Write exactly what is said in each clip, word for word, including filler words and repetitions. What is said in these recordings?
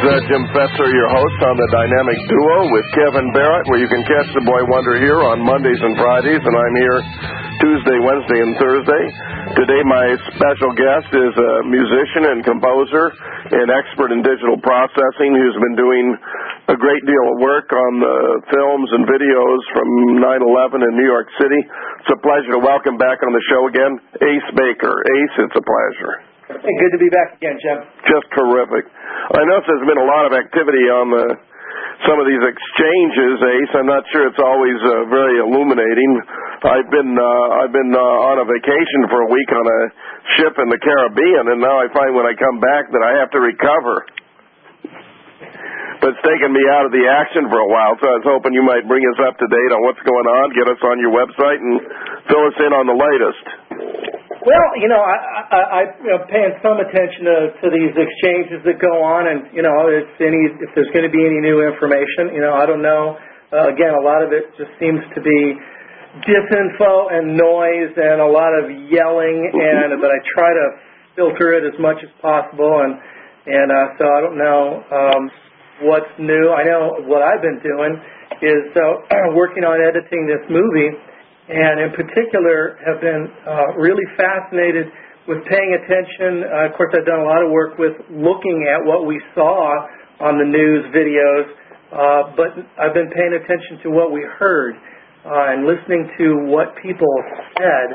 uh, Jim Fetzer, your host on the Dynamic Duo with Kevin Barrett, where you can catch the Boy Wonder here on Mondays and Fridays, and I'm here Tuesday, Wednesday, and Thursday. Today my special guest is a musician and composer and expert in digital processing who's been doing a great deal of work on the films and videos from nine eleven in New York City. It's a pleasure to welcome back on the show again, Ace Baker. Ace, it's a pleasure. Hey, good to be back again, Jim. Just terrific. I notice there's been a lot of activity on the, some of these exchanges, Ace. I'm not sure it's always uh, very illuminating. I've been uh, I've been uh, on a vacation for a week on a ship in the Caribbean, and now I find when I come back that I have to recover. But it's taken me out of the action for a while, so I was hoping you might bring us up to date on what's going on, get us on your website, and fill us in on the latest. Well, you know, I, I, I, I'm paying some attention to, to these exchanges that go on, and, you know, if, any, if there's going to be any new information, you know, I don't know. Uh, again, a lot of it just seems to be disinfo and noise and a lot of yelling, and but I try to filter it as much as possible, and, and uh, so I don't know um, what's new. I know what I've been doing is uh, working on editing this movie, and in particular have been uh, really fascinated with paying attention. Uh, of course, I've done a lot of work with looking at what we saw on the news videos, uh, but I've been paying attention to what we heard uh, and listening to what people said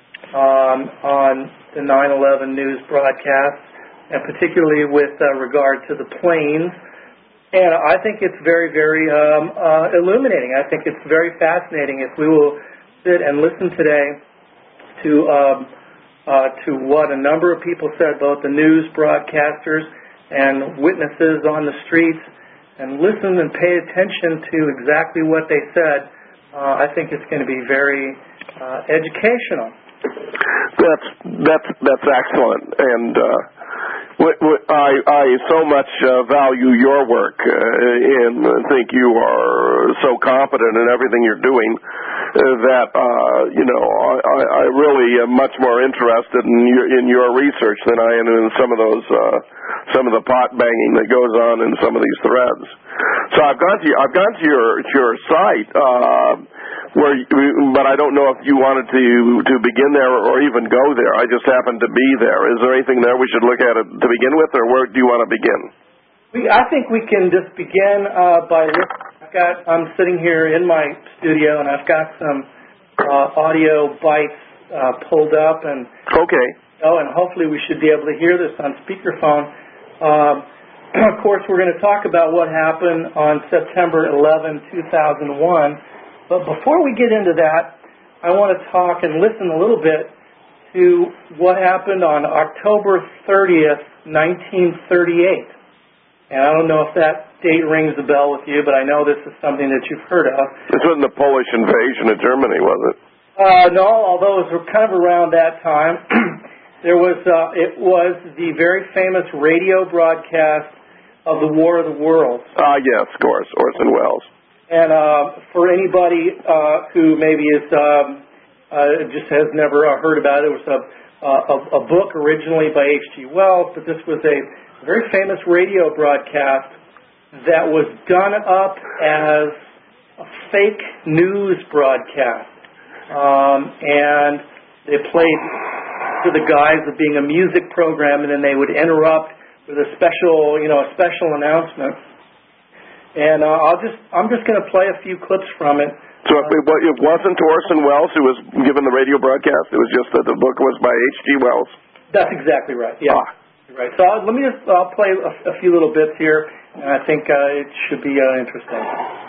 um, on the nine eleven news broadcast, and particularly with uh, regard to the planes. And I think it's very, very um, uh, illuminating. I think it's very fascinating if we will sit and listen today to um, uh, to what a number of people said, both the news broadcasters and witnesses on the streets, and listen and pay attention to exactly what they said. Uh, I think it's going to be very uh, educational. That's that's that's excellent, and uh, what, what, I I so much uh, value your work uh, and think you are so competent in everything you're doing. That uh, you know, I, I really am much more interested in your, in your research than I am in some of those uh, some of the pot banging that goes on in some of these threads. So I've gone to I've gone to your to your site, uh, where, but I don't know if you wanted to to begin there or even go there. I just happened to be there. Is there anything there we should look at it to begin with, or where do you want to begin? We, I think we can just begin uh, by looking. Got, I'm sitting here in my studio, and I've got some uh, audio bites uh, pulled up, and okay. Oh, and hopefully we should be able to hear this on speakerphone. Uh, of course, we're going to talk about what happened on September eleventh, two thousand one. But before we get into that, I want to talk and listen a little bit to what happened on October thirtieth, nineteen thirty-eight. And I don't know if that date rings a bell with you, but I know this is something that you've heard of. This wasn't the Polish invasion of Germany, was it? Uh, no, although it was kind of around that time. There was, uh, it was the very famous radio broadcast of the War of the Worlds. Ah, uh, yes, of course, Orson Welles. And uh, for anybody uh, who maybe is um, uh, just has never uh, heard about it, it was a, a, a book originally by H G Wells, but this was a very famous radio broadcast that was done up as a fake news broadcast. Um, and they played to the guise of being a music program, and then they would interrupt with a special, you know, a special announcement. And uh, I'll just, I'm just going to play a few clips from it. So it, it wasn't Orson Welles who was given the radio broadcast? It was just that the book was by H G Wells? That's exactly right, yeah. Ah. Right. So I'll, let me just, I'll play a, a few little bits here, and I think uh, it should be uh, interesting.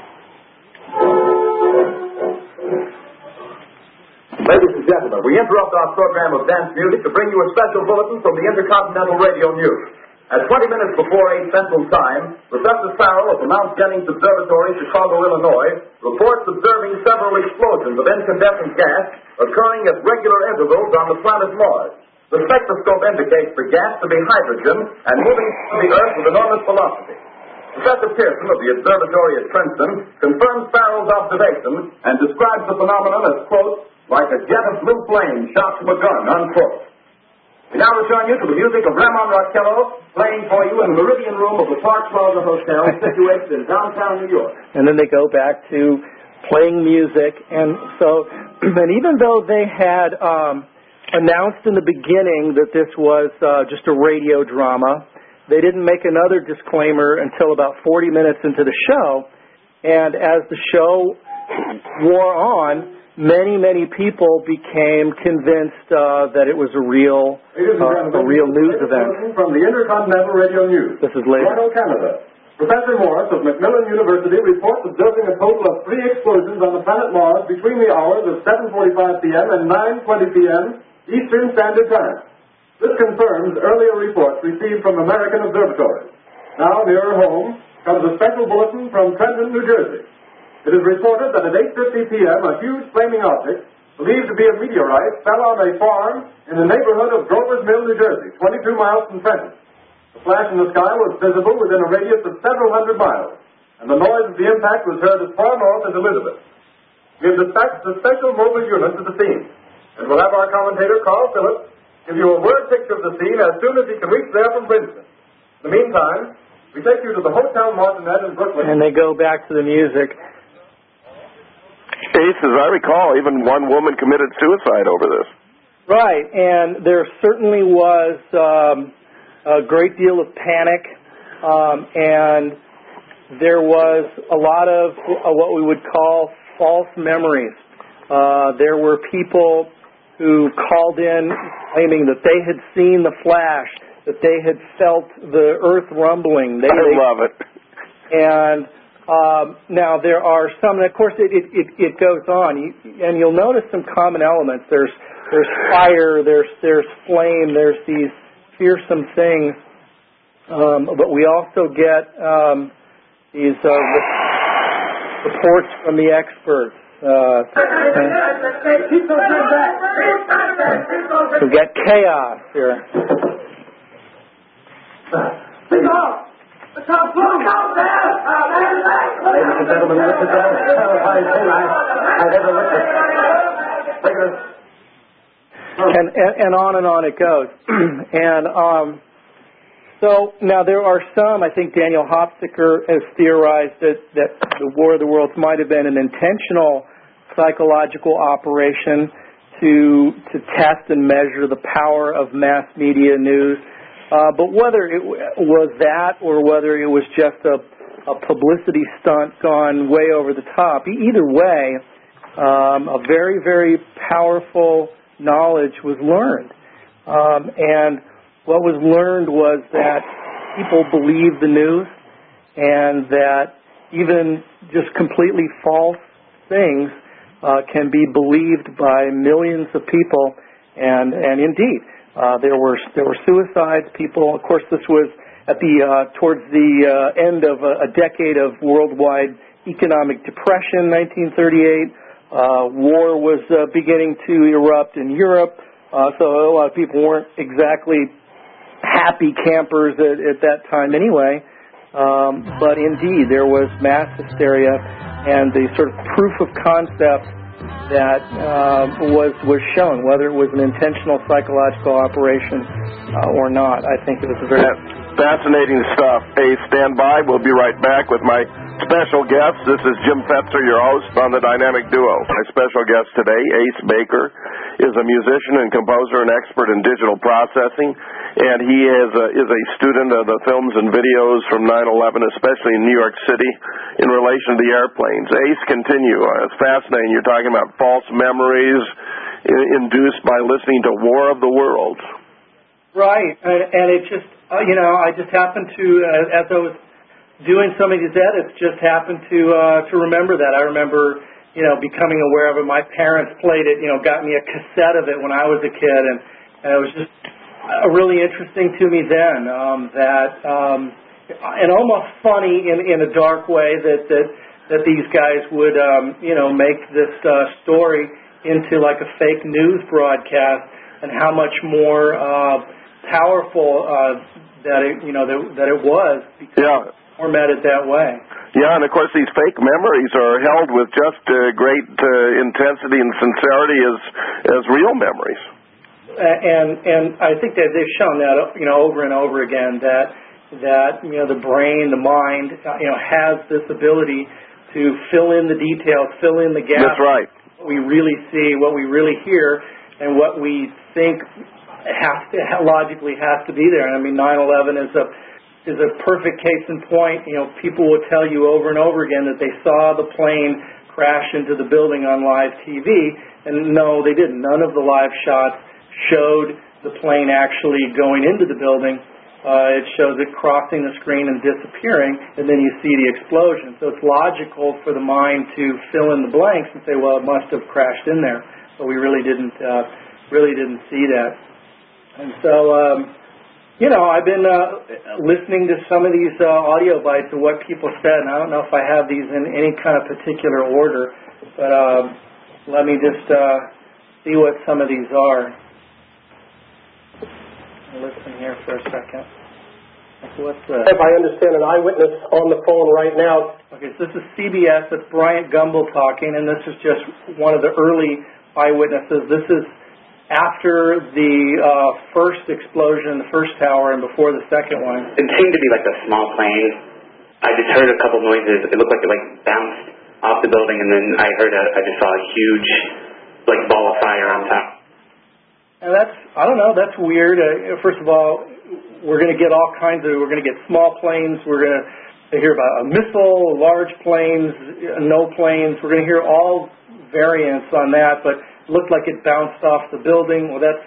Ladies and gentlemen, we interrupt our program of dance music to bring you a special bulletin from the Intercontinental Radio News. At twenty minutes before eight Central Time, Professor Farrell of the Mount Jennings Observatory, Chicago, Illinois, reports observing several explosions of incandescent gas occurring at regular intervals on the planet Mars. The spectroscope indicates the gas to be hydrogen and moving through the Earth with enormous velocity. Professor Pearson of the observatory at Princeton confirms Farrell's observations and describes the phenomenon as, quote, like a jet of blue flame shot from a gun, unquote. We now return you to the music of Ramon Rockello, playing for you in the Meridian Room of the Park Plaza Hotel, situated in downtown New York. And then they go back to playing music. And so, and even though they had um, announced in the beginning that this was uh, just a radio drama, they didn't make another disclaimer until about forty minutes into the show. And as the show wore on, many, many people became convinced uh, that it was a real, uh, a real news event. From the Intercontinental Radio News. This is later. Toronto, Canada. Professor Morris of Macmillan University reports observing a total of three explosions on the planet Mars between the hours of seven forty-five p.m. and nine twenty p.m. Eastern Standard Time. This confirms earlier reports received from American observatories. Now, nearer home, comes a special bulletin from Trenton, New Jersey. It is reported that at eight fifty p.m. a huge flaming object, believed to be a meteorite, fell on a farm in the neighborhood of Grover's Mill, New Jersey, twenty-two miles from Trenton. The flash in the sky was visible within a radius of several hundred miles, and the noise of the impact was heard as far north as Elizabeth. We have dispatched a special mobile unit to the scene, and we'll have our commentator, Carl Phillips, give you a word picture of the scene as soon as he can reach there from Princeton. In the meantime, we take you to the Hotel Martinet in Brooklyn. And they go back to the music. Ace, as I recall, even one woman committed suicide over this. Right, and there certainly was um, a great deal of panic, um, and there was a lot of uh, what we would call false memories. Uh, there were people who called in claiming that they had seen the flash, that they had felt the earth rumbling. They, I they, love it. And Um, now, there are some, and of course it, it, it, it goes on, you, and you'll notice some common elements. There's there's fire, there's there's flame, there's these fearsome things, um, but we also get um, these uh, reports from the experts. Uh, we get chaos here. Ladies and gentlemen, this is the most terrifying thing I, I've ever witnessed. Look at this. And, and, and on and on it goes. and um, so now there are some, I think Daniel Hopsicker has theorized that, that the War of the Worlds might have been an intentional psychological operation to to test and measure the power of mass media news. Uh, but whether it was that or whether it was just a, a publicity stunt gone way over the top, either way, um, a very, very powerful knowledge was learned. Um, and what was learned was that people believe the news and that even just completely false things uh, can be believed by millions of people. And, and indeed, Uh, there were there were suicides. People, of course, this was at the uh, towards the uh, end of a, a decade of worldwide economic depression, nineteen thirty-eight. Uh, war was uh, beginning to erupt in Europe, uh, so a lot of people weren't exactly happy campers at, at that time, anyway. Um, but indeed, there was mass hysteria, and the sort of proof of concept that uh, was was shown, whether it was an intentional psychological operation uh, or not. I think it was a very fascinating stuff. Hey, stand by. We'll be right back with my special guest. This is Jim Fetzer, your host on the Dynamic Duo. My special guest today, Ace Baker, is a musician and composer and expert in digital processing, and he is a, is a student of the films and videos from nine eleven, especially in New York City, in relation to the airplanes. Ace, continue. Uh, it's fascinating. You're talking about false memories I- induced by listening to War of the Worlds. Right, and, and it just, uh, you know, I just happened to, uh, as I was doing some of these edits, just happened to uh, to remember that. I remember, you know, becoming aware of it. My parents played it, you know, got me a cassette of it when I was a kid, and, and it was just uh, really interesting to me then. Um, that um, and almost funny in in a dark way that that that these guys would, um, you know, make this uh, story into like a fake news broadcast, and how much more uh, powerful uh, that it, you know, that, that it was. Because yeah. Formatted that way. Yeah, and of course these fake memories are held with just uh, great uh, intensity and sincerity as as real memories. and and I think that they've shown that, you know, over and over again that that you know the brain, the mind, you know, has this ability to fill in the details, fill in the gaps. That's right. What we really see, what we really hear, and what we think has to, logically has to be there. And I mean, nine eleven is a is a perfect case in point. You know, people will tell you over and over again that they saw the plane crash into the building on live T V, and no, they didn't. None of the live shots showed the plane actually going into the building. Uh, it shows it crossing the screen and disappearing, and then you see the explosion. So it's logical for the mind to fill in the blanks and say, well, it must have crashed in there, but we really didn't, uh, really didn't see that. And so, um, you know, I've been uh, listening to some of these uh, audio bites of what people said, and I don't know if I have these in any kind of particular order, but um, let me just uh, see what some of these are. Listen here for a second. What's the... If I understand, an eyewitness on the phone right now. Okay, so this is C B S. It's Bryant Gumbel talking, and this is just one of the early eyewitnesses. This is after the uh, first explosion in the first tower and before the second one. It seemed to be like a small plane. I just heard a couple noises. It looked like it like bounced off the building, and then I heard a, I just saw a huge like ball of fire on top. And that's, I don't know, that's weird. Uh, first of all, we're going to get all kinds of, we're going to get small planes, we're going to hear about a missile, large planes, no planes. We're going to hear all variants on that, but it looked like it bounced off the building. Well, that's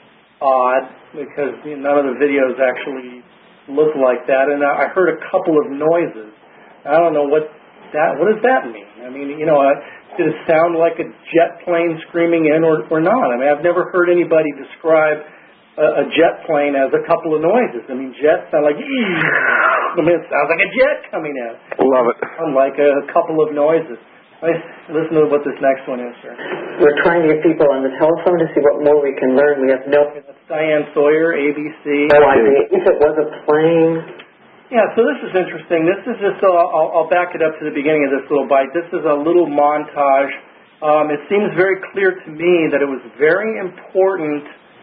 odd because you know, none of the videos actually look like that. And I heard a couple of noises. I don't know what that, what does that mean? I mean, you know, I, did it sound like a jet plane screaming in or, or not? I mean, I've never heard anybody describe a, a jet plane as a couple of noises. I mean, jets sound like, I mean, it sounds like a jet coming in. Love it. Sound like a couple of noises. Listen to what this next one is, sir. We're trying to get people on the telephone to see what more we can learn. We have no... That's Diane Sawyer, A B C. No idea. If it was a plane... Yeah, so this is interesting. This is just, uh, I'll, I'll back it up to the beginning of this little bite. This is a little montage. Um, it seems very clear to me that it was very important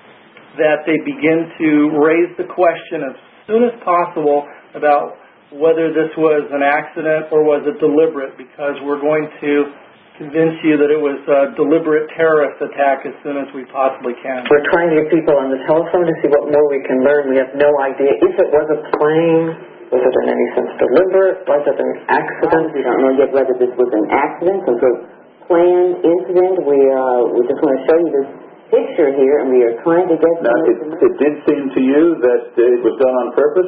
that they begin to raise the question as soon as possible about whether this was an accident or was it deliberate, because we're going to convince you that it was a deliberate terrorist attack as soon as we possibly can. We're trying to get people on the telephone to see what more we can learn. We have no idea. If it was a plane... Was it in any sense deliberate? Was it an accident? We don't know yet whether this was an accident or a planned incident. We uh, we just want to show you this picture here, and we are trying to get... Now, it, it did seem to you that it was done on purpose?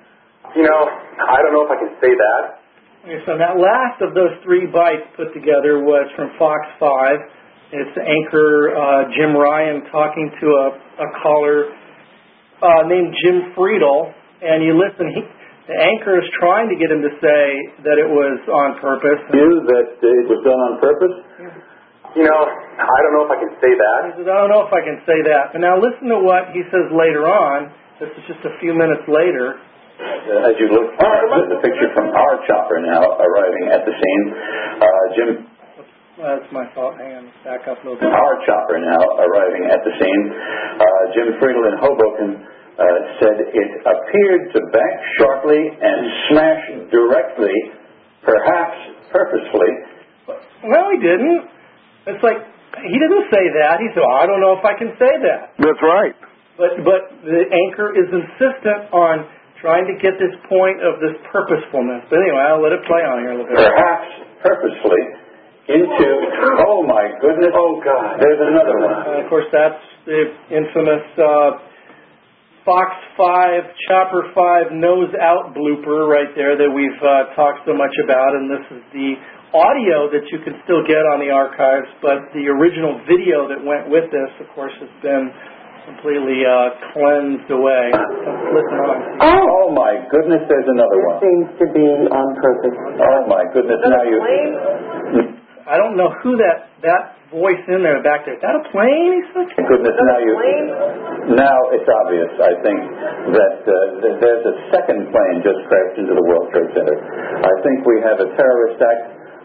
You know, I don't know if I can say that. Okay, so that last of those three bites put together was from Fox five. It's anchor uh, Jim Ryan talking to a, a caller uh, named Jim Friedel, and you listen... He, The anchor is trying to get him to say that it was on purpose. You that it was done on purpose? You know, I don't know if I can say that. He says, I don't know if I can say that. But now listen to what he says later on. This is just a few minutes later. Uh, as you look at the picture from our chopper now arriving at the scene, uh, Jim... That's my fault. Hang on, back up a little bit. Our chopper now arriving at the scene, uh, Jim Friedel in Hoboken Uh, said it appeared to bank sharply and smash directly, perhaps purposefully. Well, he didn't. It's like, he didn't say that. He said, oh, I don't know if I can say that. That's right. But but the anchor is insistent on trying to get this point of this purposefulness. But anyway, I'll let it play on here a little bit. Perhaps purposely into, oh my goodness, oh God, there's another one. Uh, of course, that's the infamous... Uh, Fox five, Chopper five nose out blooper right there that we've uh, talked so much about, and this is the audio that you can still get on the archives, but the original video that went with this, of course, has been completely uh, cleansed away. Listen on. Oh. Oh my goodness, there's another This one. seems to be on purpose. Oh my goodness, now you... I don't know who that, that voice in there back there. Is that a plane? He said. Goodness, now you... Now it's obvious, I think, that uh, th- there's a second plane just crashed into the World Trade Center. I think we have a terrorist act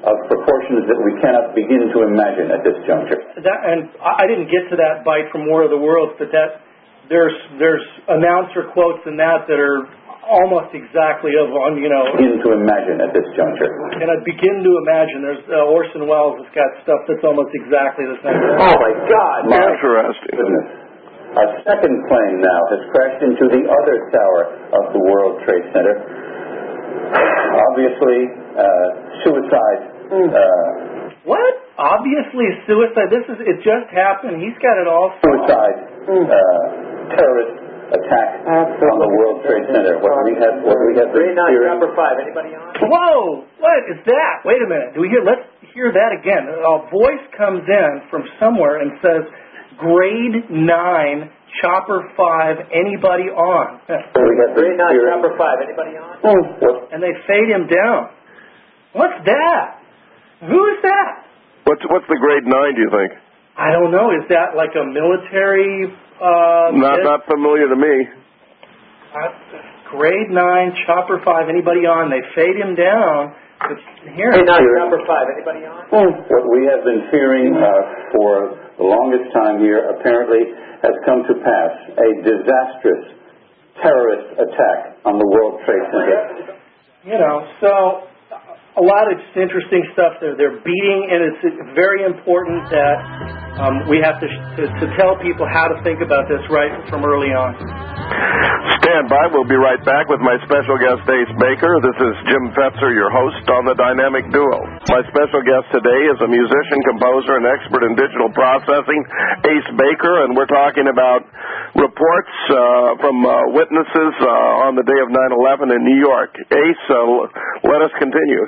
of proportions that we cannot begin to imagine at this juncture. That, and I didn't get to that bite from War of the Worlds, but that there's there's announcer quotes in that that are almost exactly of on you know. Begin to imagine at this juncture. And I begin to imagine. There's uh, Orson Welles has got stuff that's almost exactly the same. Oh my God! Interesting. Goodness. A second plane now has crashed into the other tower of the World Trade Center. Obviously, uh, suicide. Uh, what? Obviously suicide. This is it. Just happened. He's got it all. Suicide. Uh, terrorist attack Absolutely. on the World Trade Center. What do we have? What do we have? Grade nine, number five. Anybody on? Whoa! What is that? Wait a minute. Do we hear? Let's hear that again. A voice comes in from somewhere and says, "Grade nine, chopper five. Anybody on?" We have Grade nine, chopper five. Anybody on? And they fade him down. What's that? Who is that? What's what's the grade nine? Do you think? I don't know. Is that like a military? Uh, not not familiar to me. Uh, grade nine, chopper five. Anybody on? They fade him down. Here. Grade nine, chopper five. Anybody on? What we have been fearing uh, for the longest time here apparently has come to pass. A disastrous terrorist attack on the World Trade Center. You know, so a lot of interesting stuff there. They're beating, and it's very important that um, we have to, to to tell people how to think about this right from early on. Stand by. We'll be right back with my special guest, Ace Baker. This is Jim Fetzer, your host on the Dynamic Duo. My special guest today is a musician, composer, and expert in digital processing, Ace Baker, and we're talking about reports uh, from uh, witnesses uh, on the day of nine eleven in New York. Ace, uh, let us continue.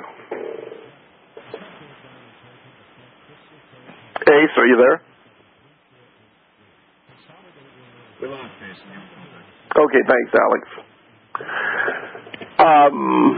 Ace, are you there? Okay, thanks, Alex. Um,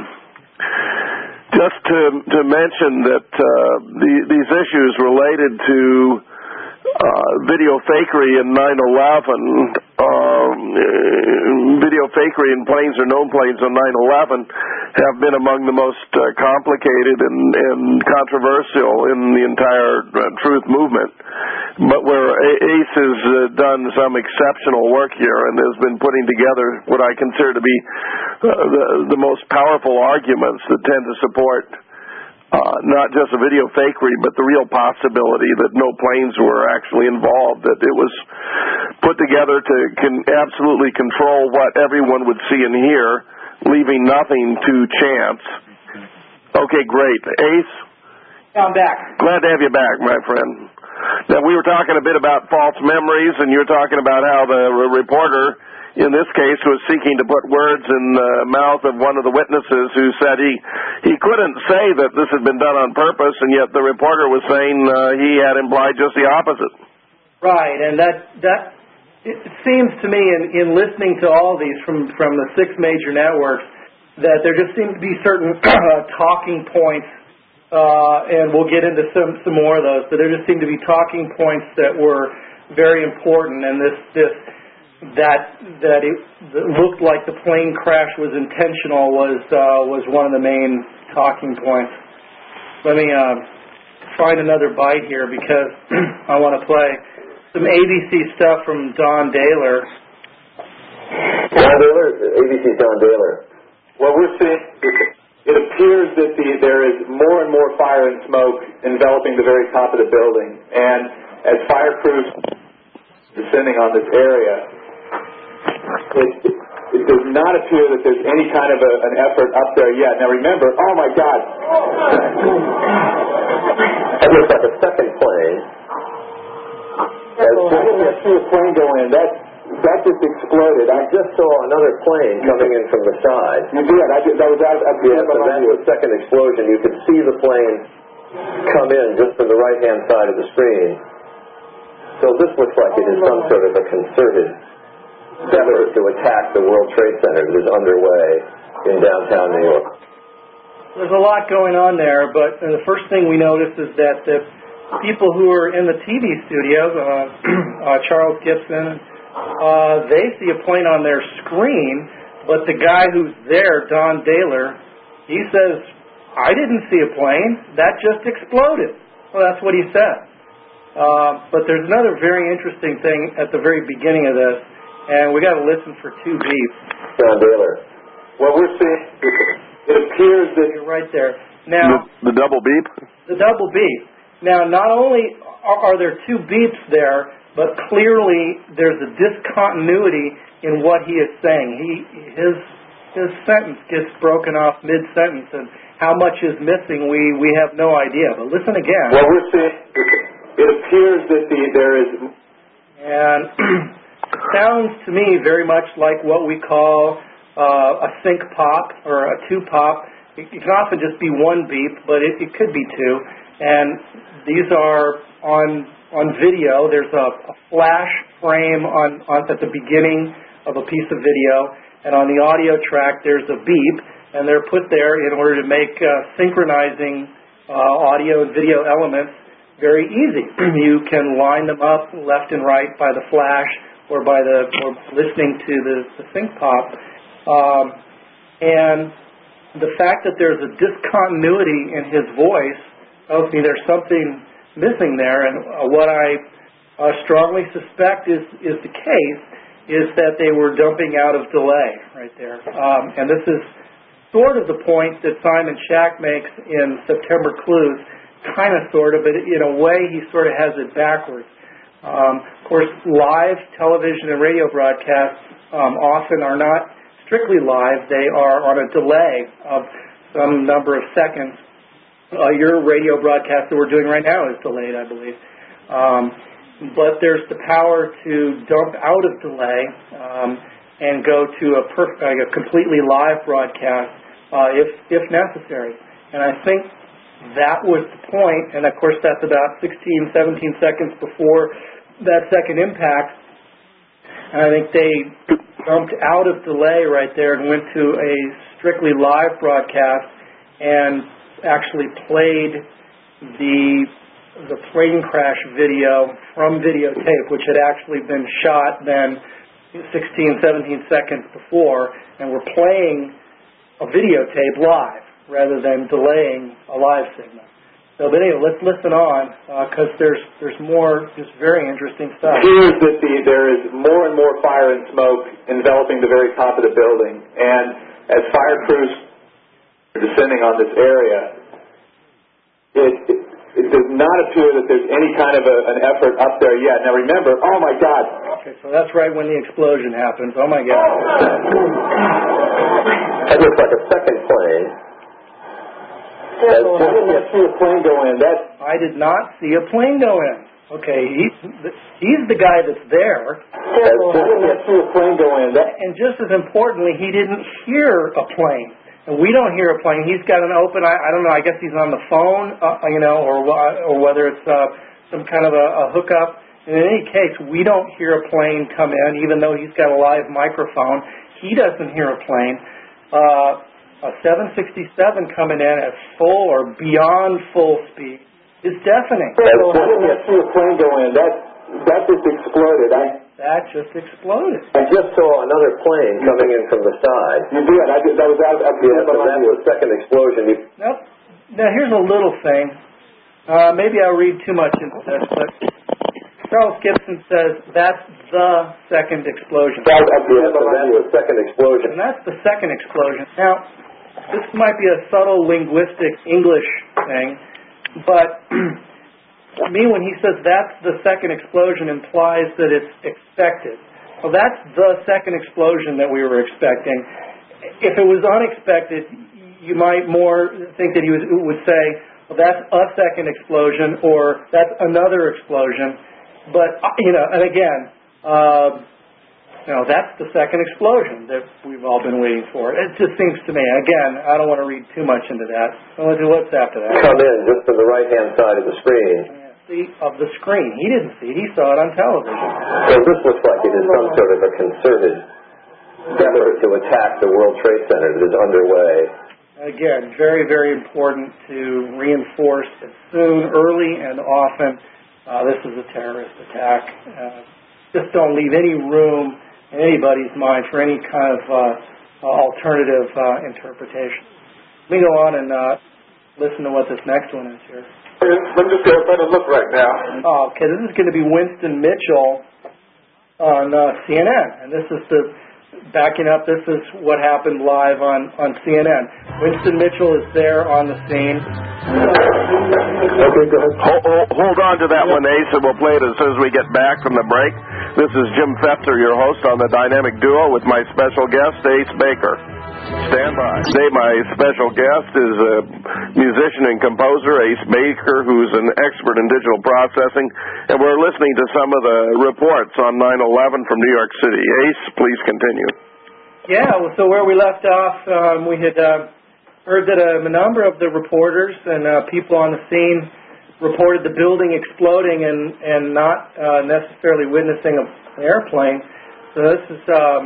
just to to mention that uh, the, these issues related to uh, video fakery in nine eleven, um, video fakery in planes or known planes on nine eleven have been among the most uh, complicated and, and controversial in the entire uh, truth movement. But where Ace has uh, done some exceptional work here and has been putting together what I consider to be uh, the, the most powerful arguments that tend to support uh, not just a video fakery, but the real possibility that no planes were actually involved, that it was put together to can absolutely control what everyone would see and hear, leaving nothing to chance. Okay, great. Ace? I'm back. Glad to have you back, my friend. Now, we were talking a bit about false memories, and you're talking about how the reporter, in this case, was seeking to put words in the mouth of one of the witnesses who said he, he couldn't say that this had been done on purpose, and yet the reporter was saying uh, he had implied just the opposite. Right, and that that it seems to me in, in listening to all these from, from the six major networks that there just seem to be certain uh, talking points. Uh, and we'll get into some, some more of those, but there just seemed to be talking points that were very important, and this, this, that, that it that looked like the plane crash was intentional was, uh, was one of the main talking points. Let me, uh, find another bite here because I want to play some A B C stuff from Don Dahler. Don Dahler? A B C's Don Dahler. What we're seeing... It appears that the, there is more and more fire and smoke enveloping the very top of the building. And as fire crews descending on this area, it, it does not appear that there's any kind of a, an effort up there yet. Now remember, oh my God. That looks like a second plane. As soon as I see a plane go in, that, that just exploded. I just saw another plane coming in from the side. You did. I did. That was out. Yes, and that's the second explosion. You could see the plane come in just from the right-hand side of the screen. So this looks like it is some sort of a concerted effort to attack the World Trade Center that is underway in downtown New York. There's a lot going on there, but the first thing we notice is that the people who are in the T V studio, uh, uh, Charles Gibson, uh, they see a plane on their screen, but the guy who's there, Don Dahler, he says I didn't see a plane. That just exploded. Well, that's what he said. Uh, but there's another very interesting thing at the very beginning of this, and we got to listen for two beeps. John Baylor. What we're seeing, it appears that you're right there. Now, the, the double beep? The double beep. Now, not only are, are there two beeps there, but clearly there's a discontinuity in what he is saying. He his his sentence gets broken off mid-sentence, and how much is missing, we, we have no idea. But listen again. What we're seeing, it appears that the, there is... And it sounds to me very much like what we call uh, a sync pop or a two pop. It, it can often just be one beep, but it, it could be two. And these are on on video. There's a, a flash frame on, on at the beginning of a piece of video, and on the audio track there's a beep, and they're put there in order to make uh, synchronizing uh, audio and video elements very easy. You can line them up left and right by the flash or by the or listening to the, the sync pop. Um, and the fact that there's a discontinuity in his voice tells me there's something missing there, and uh, what I uh, strongly suspect is, is the case is that they were dumping out of delay right there. Um, and this is sort of the point that Simon Shack makes in September Clues, kind of sort of, but in a way he sort of has it backwards. Um, of course, live television and radio broadcasts um, often are not strictly live. They are on a delay of some number of seconds. Uh, your radio broadcast that we're doing right now is delayed, I believe. Um, but there's the power to dump out of delay um, and go to a, perf- like a completely live broadcast uh, if if necessary. And I think that was the point, and of course that's about sixteen, seventeen seconds before that second impact. And I think they dumped out of delay right there and went to a strictly live broadcast and actually played the the plane crash video from videotape, which had actually been shot then sixteen, seventeen seconds before, and we're playing a videotape live rather than delaying a live signal. So, but anyway, let's listen on because uh, there's there's more just very interesting stuff. It appears that the, there is more and more fire and smoke enveloping the very top of the building, and as fire crews are descending on this area, it, it, it does not appear that there's any kind of a, an effort up there yet. Now remember, oh my God. Okay, so that's right when the explosion happens. Oh my God. That looks like a second plane. I didn't see a plane go in. That I did not see a plane go in. Okay, he's he's the guy that's there. I didn't see a plane go in. That, and just as importantly, he didn't hear a plane. And we don't hear a plane. He's got an open, I, I don't know, I guess he's on the phone, uh, you know, or or whether it's uh, some kind of a, a hookup. In any case, we don't hear a plane come in, even though he's got a live microphone. He doesn't hear a plane. Uh, a seven sixty-seven coming in at full or beyond full speed is deafening. I didn't see a plane go in. That, that just exploded. I, that just exploded. I just saw another plane coming in from the side. You did. I did. That was out of yeah, so that's the second explosion. You... Nope. Now, here's a little thing. Uh, maybe I'll read too much into this, but Charles Gibson says that's the second explosion. Yeah, so that's the second explosion. And that's the second explosion. Now, this might be a subtle linguistic English thing, but to me, when he says that's the second explosion, implies that it's expected. Well, that's the second explosion that we were expecting. If it was unexpected, you might more think that he was, would say, well, that's a second explosion, or that's another explosion. But, you know, and again, uh, you know, that's the second explosion that we've all been waiting for. It just seems to me, again, I don't want to read too much into that. So let's do what's after that. Come in just to the right-hand side of the screen. Yeah, see, of the screen. He didn't see it. He saw it on television. So this looks like it is some sort of a concerted effort to attack the World Trade Center that is underway. Again, very, very important to reinforce as soon, early, and often uh, this is a terrorist attack. Uh, just don't leave any room in anybody's mind for any kind of uh, alternative uh, interpretation. Let me go on and uh, listen to what this next one is here. Let me just get a better look right now. Oh, okay, this is going to be Winston Mitchell on uh, C N N, and this is the backing up. This is what happened live on, on C N N. Winston Mitchell is there on the scene. Okay, go ahead. Hold, hold, hold on to that one, Ace, and we'll play it as soon as we get back from the break. This is Jim Fetzer, your host on the Dynamic Duo, with my special guest, Ace Baker. Stand by. Today, my special guest is a musician and composer, Ace Baker, who's an expert in digital processing, and we're listening to some of the reports on nine eleven from New York City. Ace, please continue. Yeah, well, so where we left off, um, we had uh, heard that a, a number of the reporters and uh, people on the scene reported the building exploding and, and not uh, necessarily witnessing a, an airplane. So this is um,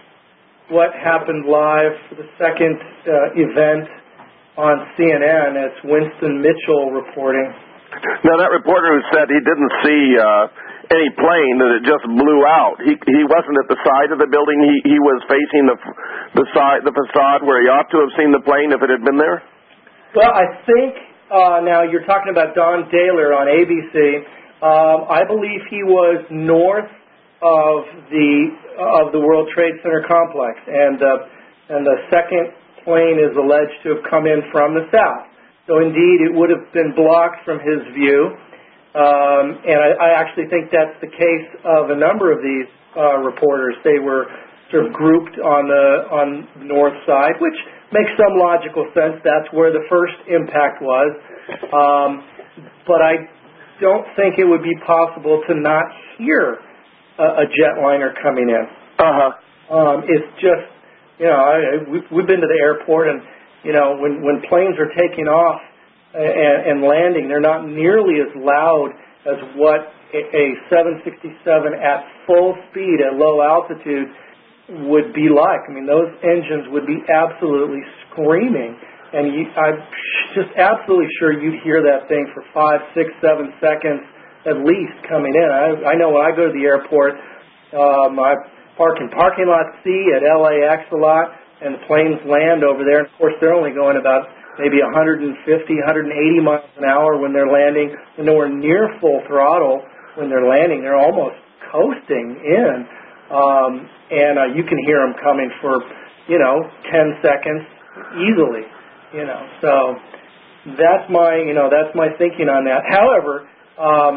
what happened live for the second uh, event on C N N. It's Winston Mitchell reporting. Now, that reporter who said he didn't see uh, any plane, that it just blew out, he he wasn't at the side of the building. He he was facing the the side the facade where he ought to have seen the plane if it had been there. Well, I think uh, now you're talking about Don Daler on A B C. Um, I believe he was north of the of the World Trade Center complex, and uh, and the second plane is alleged to have come in from the south. So indeed, it would have been blocked from his view, um, and I, I actually think that's the case of a number of these uh, reporters. They were sort of grouped on the on the north side, which makes some logical sense. That's where the first impact was, um, but I don't think it would be possible to not hear a, a jetliner coming in. Uh-huh. Um, it's just, you know, I, we've, we've been to the airport, and you know, when, when planes are taking off and, and landing, they're not nearly as loud as what a, a seven sixty-seven at full speed at low altitude would be like. I mean, those engines would be absolutely screaming, and you, I'm just absolutely sure you'd hear that thing for five, six, seven seconds at least coming in. I, I know when I go to the airport, um, I park in parking lot C at L A X a lot, and the planes land over there. And of course, they're only going about maybe one fifty, one eighty miles an hour when they're landing. They're nowhere near full throttle when they're landing. They're almost coasting in, um, and uh, you can hear them coming for, you know, ten seconds easily. You know, so that's my, you know, that's my thinking on that. However, um,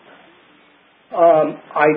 um, I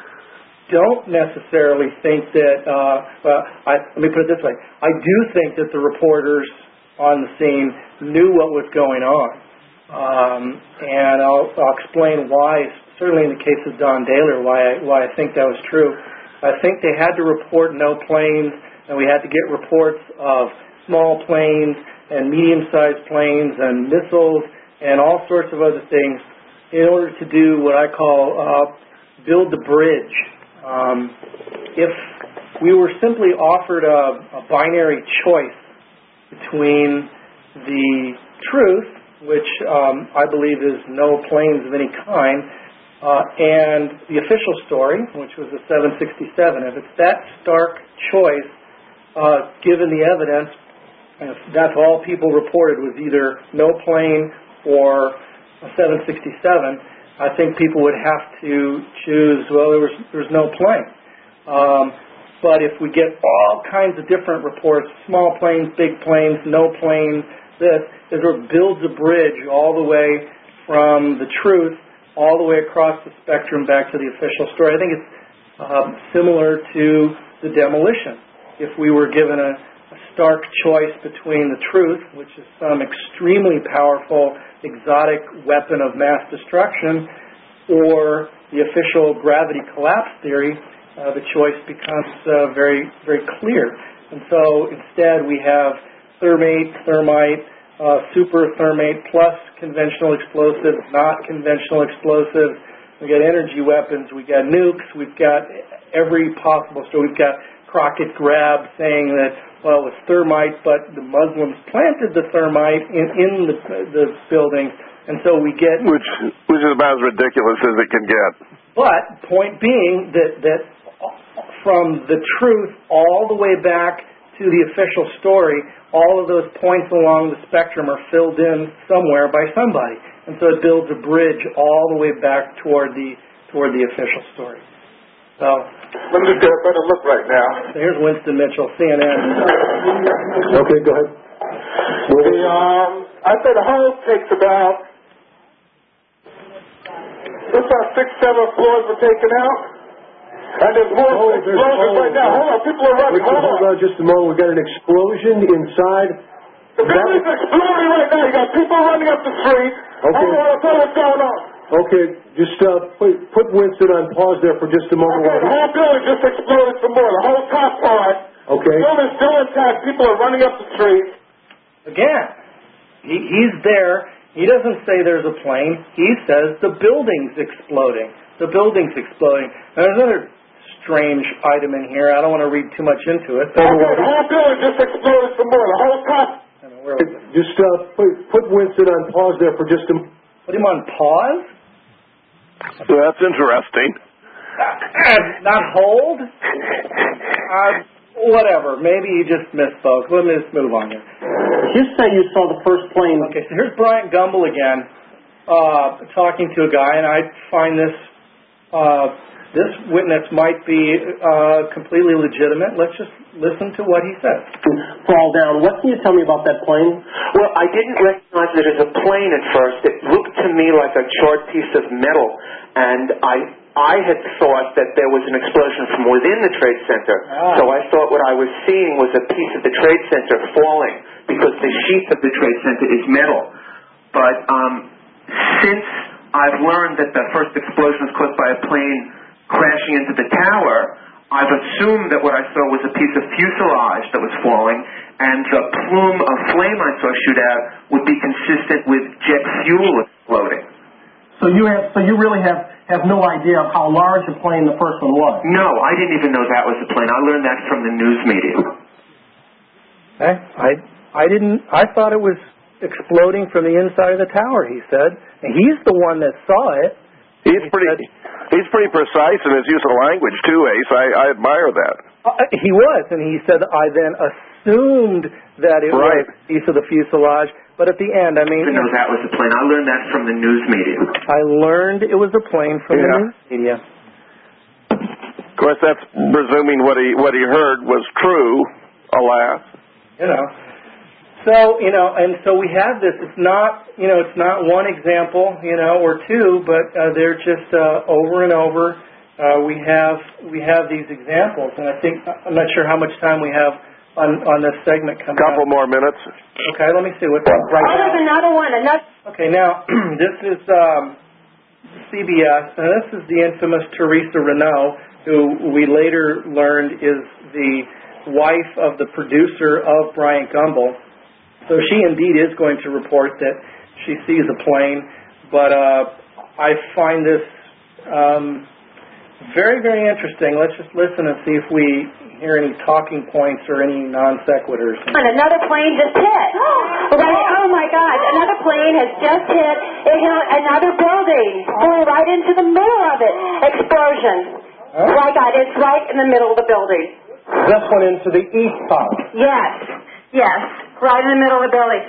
don't necessarily think that, uh, well, I, let me put it this way. I do think that the reporters on the scene knew what was going on. Um, and I'll, I'll explain why, certainly in the case of Don Daler, why I, why I think that was true. I think they had to report no planes, and we had to get reports of small planes and medium-sized planes and missiles and all sorts of other things in order to do what I call uh, build the bridge. Um, if we were simply offered a, a binary choice between the truth, which um, I believe is no planes of any kind, uh, and the official story, which was the seven sixty-seven, if it's that stark choice, uh, given the evidence, if that's all people reported was either no plane or a seven sixty-seven, I think people would have to choose, well, there was, there was no plane. Um, but if we get all kinds of different reports, small planes, big planes, no planes, this, it sort of builds a bridge all the way from the truth all the way across the spectrum back to the official story. I think it's um, similar to the demolition. If we were given a, a stark choice between the truth, which is some extremely powerful exotic weapon of mass destruction, or the official gravity collapse theory, uh, the choice becomes uh, very, very clear. And so instead we have thermate, thermite, uh, super thermate plus conventional explosives, not conventional explosives. We got energy weapons, we got nukes, we've got every possible story. We've got Crockett Grab saying that, well, it was thermite, but the Muslims planted the thermite in, in the, the building, and so we get... Which, which is about as ridiculous as it can get. But, point being that, that from the truth all the way back to the official story, all of those points along the spectrum are filled in somewhere by somebody. And so it builds a bridge all the way back toward the toward the official story. So let me just get a better look right now. So here's Winston Mitchell, C N N. Okay, go ahead. The, um, I said the whole takes about, looks about six, seven floors were taken out. And there's more oh, explosions right now. Hold on, people are running. Hold, hold on. on just a moment. We've got an explosion inside. The building's exploding right now. You got people running up the street. Okay. Hold on, I'll tell you what's going on. Okay, just uh, put, put Winston on pause there for just a moment. Okay, the whole building just exploded some more. The whole top part. Okay. The building's still intact. People are running up the street. Again, he, he's there. He doesn't say there's a plane. He says the building's exploding. The building's exploding. Now, there's another strange item in here. I don't want to read too much into it. Okay, the whole building just exploded some more. The whole top. Just uh, put, put Winston on pause there for just a moment. Put him on pause? So that's interesting. Uh, not hold? Uh, whatever. Maybe you just misspoke. Let me just move on here. You say you saw the first plane. Okay, so here's Bryant Gumbel again, uh, talking to a guy, and I find this uh, this witness might be uh, completely legitimate. Let's just listen to what he says. Fall down. What can you tell me about that plane? Well, I didn't recognize it as a plane at first. It looked to me like a charred piece of metal, and I I had thought that there was an explosion from within the Trade Center. Ah. So I thought what I was seeing was a piece of the Trade Center falling because the sheath of the Trade Center is metal. But um, since I've learned that the first explosion was caused by a plane crashing into the tower, I've assumed that what I saw was a piece of fuselage that was falling, and the plume of flame I saw shoot out would be consistent with jet fuel exploding. So you have, so you really have, have no idea of how large a plane the first one was? No, I didn't even know that was a plane. I learned that from the news media. Okay. I I didn't. I thought it was exploding from the inside of the tower. He said, and he's the one that saw it. He's he pretty. Said, he's pretty precise in his use of language too, Ace. I, I admire that. Uh, he was, and he said, I then assumed that it right. was a piece of the fuselage. But at the end, I mean... I didn't know that was a plane. I learned that from the news media. I learned it was a plane from yeah. the news media. Of course, that's presuming what he what he heard was true, alas. You know. So, you know, and so we have this. It's not, you know, it's not one example, you know, or two, but uh, they're just uh, over and over. Uh, we have we have these examples, and I think, I'm not sure how much time we have on, on this segment coming up. Couple more minutes. Okay, let me see what's up right now. Oh, there's another one. Another. Okay, now, this is um, C B S, and this is the infamous Teresa Renault, who we later learned is the wife of the producer of Bryant Gumbel. So she indeed is going to report that she sees a plane, but uh, I find this um, very, very interesting. Let's just listen and see if we hear any talking points or any non sequiturs. And another plane just hit. Right, oh my God, another plane has just hit, it hit another building, flew right into the middle of it. Explosion. Huh? My God, it's right in the middle of the building. This one into the east tower. Yes, yes, right in the middle of the building.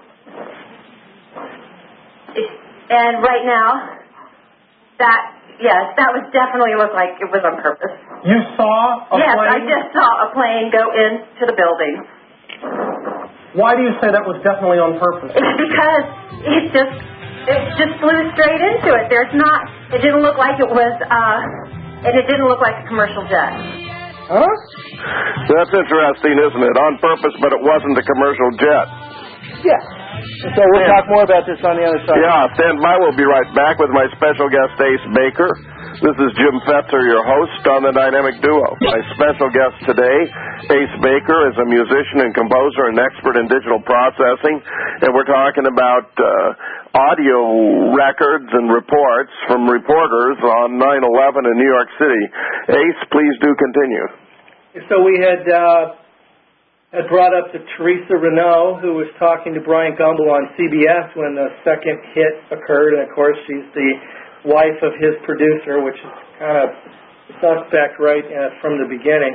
And right now, that, yes, that was definitely looked like it was on purpose. You saw a yes, plane? Yes, I just saw a plane go into the building. Why do you say that was definitely on purpose? It's because it just it just flew straight into it. There's not, it didn't look like it was, uh, and it didn't look like a commercial jet. Huh? That's interesting, isn't it? On purpose, but it wasn't a commercial jet. Yeah. So we'll talk more about this on the other side. Yeah, stand by. We'll be right back with my special guest, Ace Baker. This is Jim Fetzer, your host on the Dynamic Duo. My special guest today, Ace Baker, is a musician and composer and expert in digital processing, and we're talking about uh, audio records and reports from reporters on nine eleven in New York City. Ace, please do continue. So we had... Uh, I brought up to Teresa Renault, who was talking to Bryant Gumbel on C B S when the second hit occurred, and of course she's the wife of his producer, which is kind of suspect right uh, from the beginning.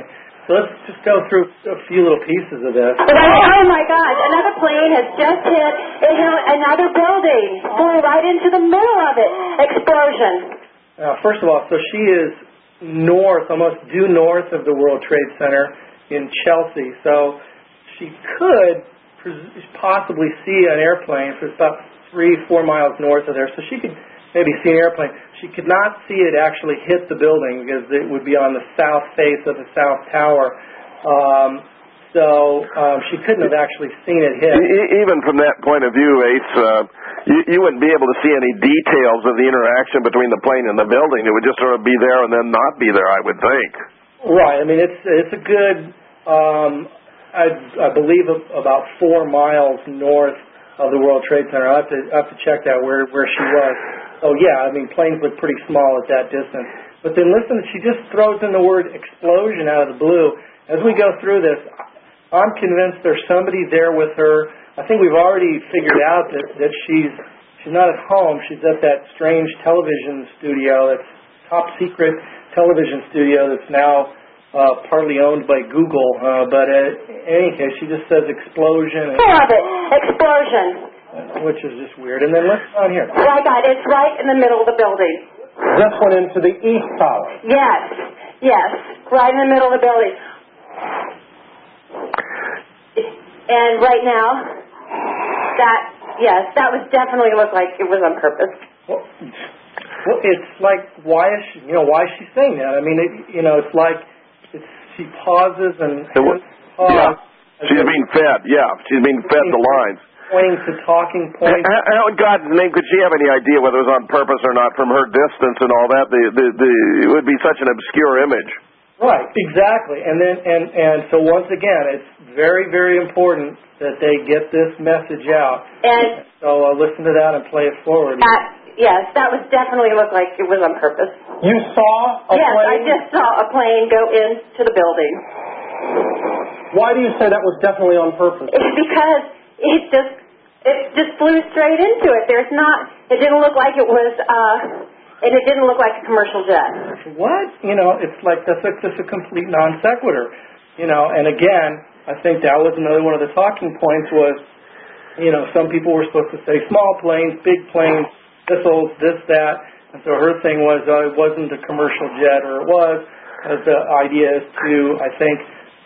So let's just go through a few little pieces of this. Oh my gosh, another plane has just hit, it hit another building, flew right into the middle of it. Explosion. Uh, first of all, so she is north, almost due north of the World Trade Center in Chelsea. So she could possibly see an airplane for about three, four miles north of there. So she could maybe see an airplane. She could not see it actually hit the building because it would be on the south face of the South Tower. Um, so um, she couldn't have actually seen it hit. Even from that point of view, Ace, uh, you, you wouldn't be able to see any details of the interaction between the plane and the building. It would just sort of be there and then not be there, I would think. Right. I mean, it's it's a good, um, I, I believe, about four miles north of the World Trade Center. I have to, I have to check that where where she was. Oh yeah, I mean, planes look pretty small at that distance. But then listen, she just throws in the word explosion out of the blue. As we go through this, I'm convinced there's somebody there with her. I think we've already figured out that, that she's she's not at home. She's at that strange television studio, that's top secret television studio that's now uh, partly owned by Google. Uh, but in any case, she just says explosion. I love it. Explosion. Which is just weird. And then what's on here? Right, God, it's right in the middle of the building. This one into the east tower. Yes, yes, right in the middle of the building. And right now, that, yes, that was definitely looked like it was on purpose. Well, well, it's like, why is she, you know, why is she saying that? I mean, it, you know, it's like it's, she pauses and was, pause. Yeah, she's being fed. Yeah, she's being fed the lines. Pointing to talking points. How in God's name could she have any idea whether it was on purpose or not from her distance and all that? The, the, the, it would be such an obscure image. Right, exactly. And then, and, and so once again, it's very, very important that they get this message out. And so uh, listen to that and play it forward. That, yes, that was definitely looked like it was on purpose. You saw a yes, plane? Yes, I just saw a plane go into the building. Why do you say that was definitely on purpose? It's because it just it just flew straight into it. There's not. It didn't look like it was. Uh, and it didn't look like a commercial jet. What? You know, it's like that's a, just a complete non sequitur. You know, and again, I think that was another one of the talking points was, you know, some people were supposed to say small planes, big planes, missiles, this, that. And so her thing was uh, it wasn't a commercial jet, or it was. As the idea is to, I think,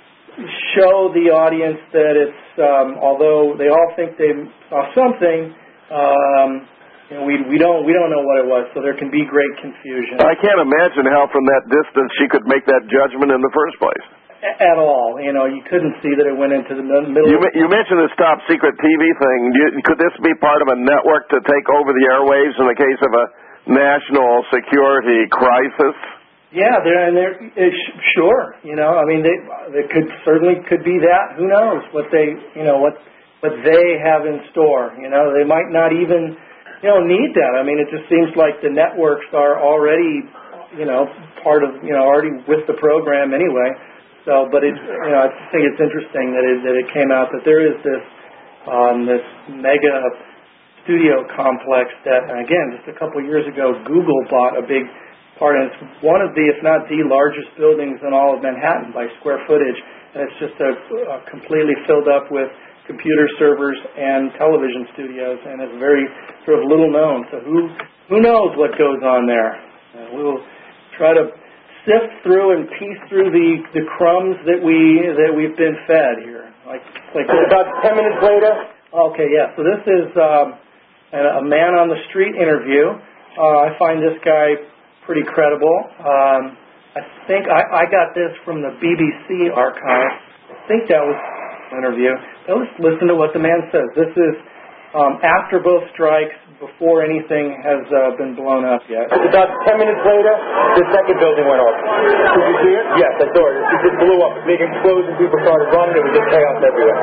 show the audience that it's, um, although they all think they saw something, um, you know, we we don't we don't know what it was, so there can be great confusion. I can't imagine how from that distance she could make that judgment in the first place. A- at all, you know, you couldn't see that it went into the middle. You, you mentioned this top secret T V thing. You, could this be part of a network to take over the airwaves in the case of a national security crisis? Yeah, there and there. Sure, you know, I mean, they they could certainly could be that. Who knows what they, you know, what what they have in store? You know, they might not even, you know, need that. I mean, it just seems like the networks are already, you know, part of, you know, already with the program anyway. So, but it, you know, I think it's interesting that it that it came out that there is this um, this mega studio complex that, again, just a couple of years ago, Google bought a big part, and it's one of the, if not the largest buildings in all of Manhattan by square footage, and it's just a, a completely filled up with computer servers and television studios, and it's very sort of little known. So who who knows what goes on there? Uh, we'll try to sift through and piece through the, the crumbs that we that we've been fed here. Like like about ten minutes later. Okay, yeah. So this is um, a, a man on the street interview. Uh, I find this guy pretty credible. Um, I think I, I got this from the B B C archive. I think that was an interview. Now let's listen to what the man says. This is um, after both strikes, before anything has uh, been blown up yet. About ten minutes later, the second building went off. Did you see it? Yes, I saw it. It just blew up. Big explosion. People started running. It was just chaos everywhere.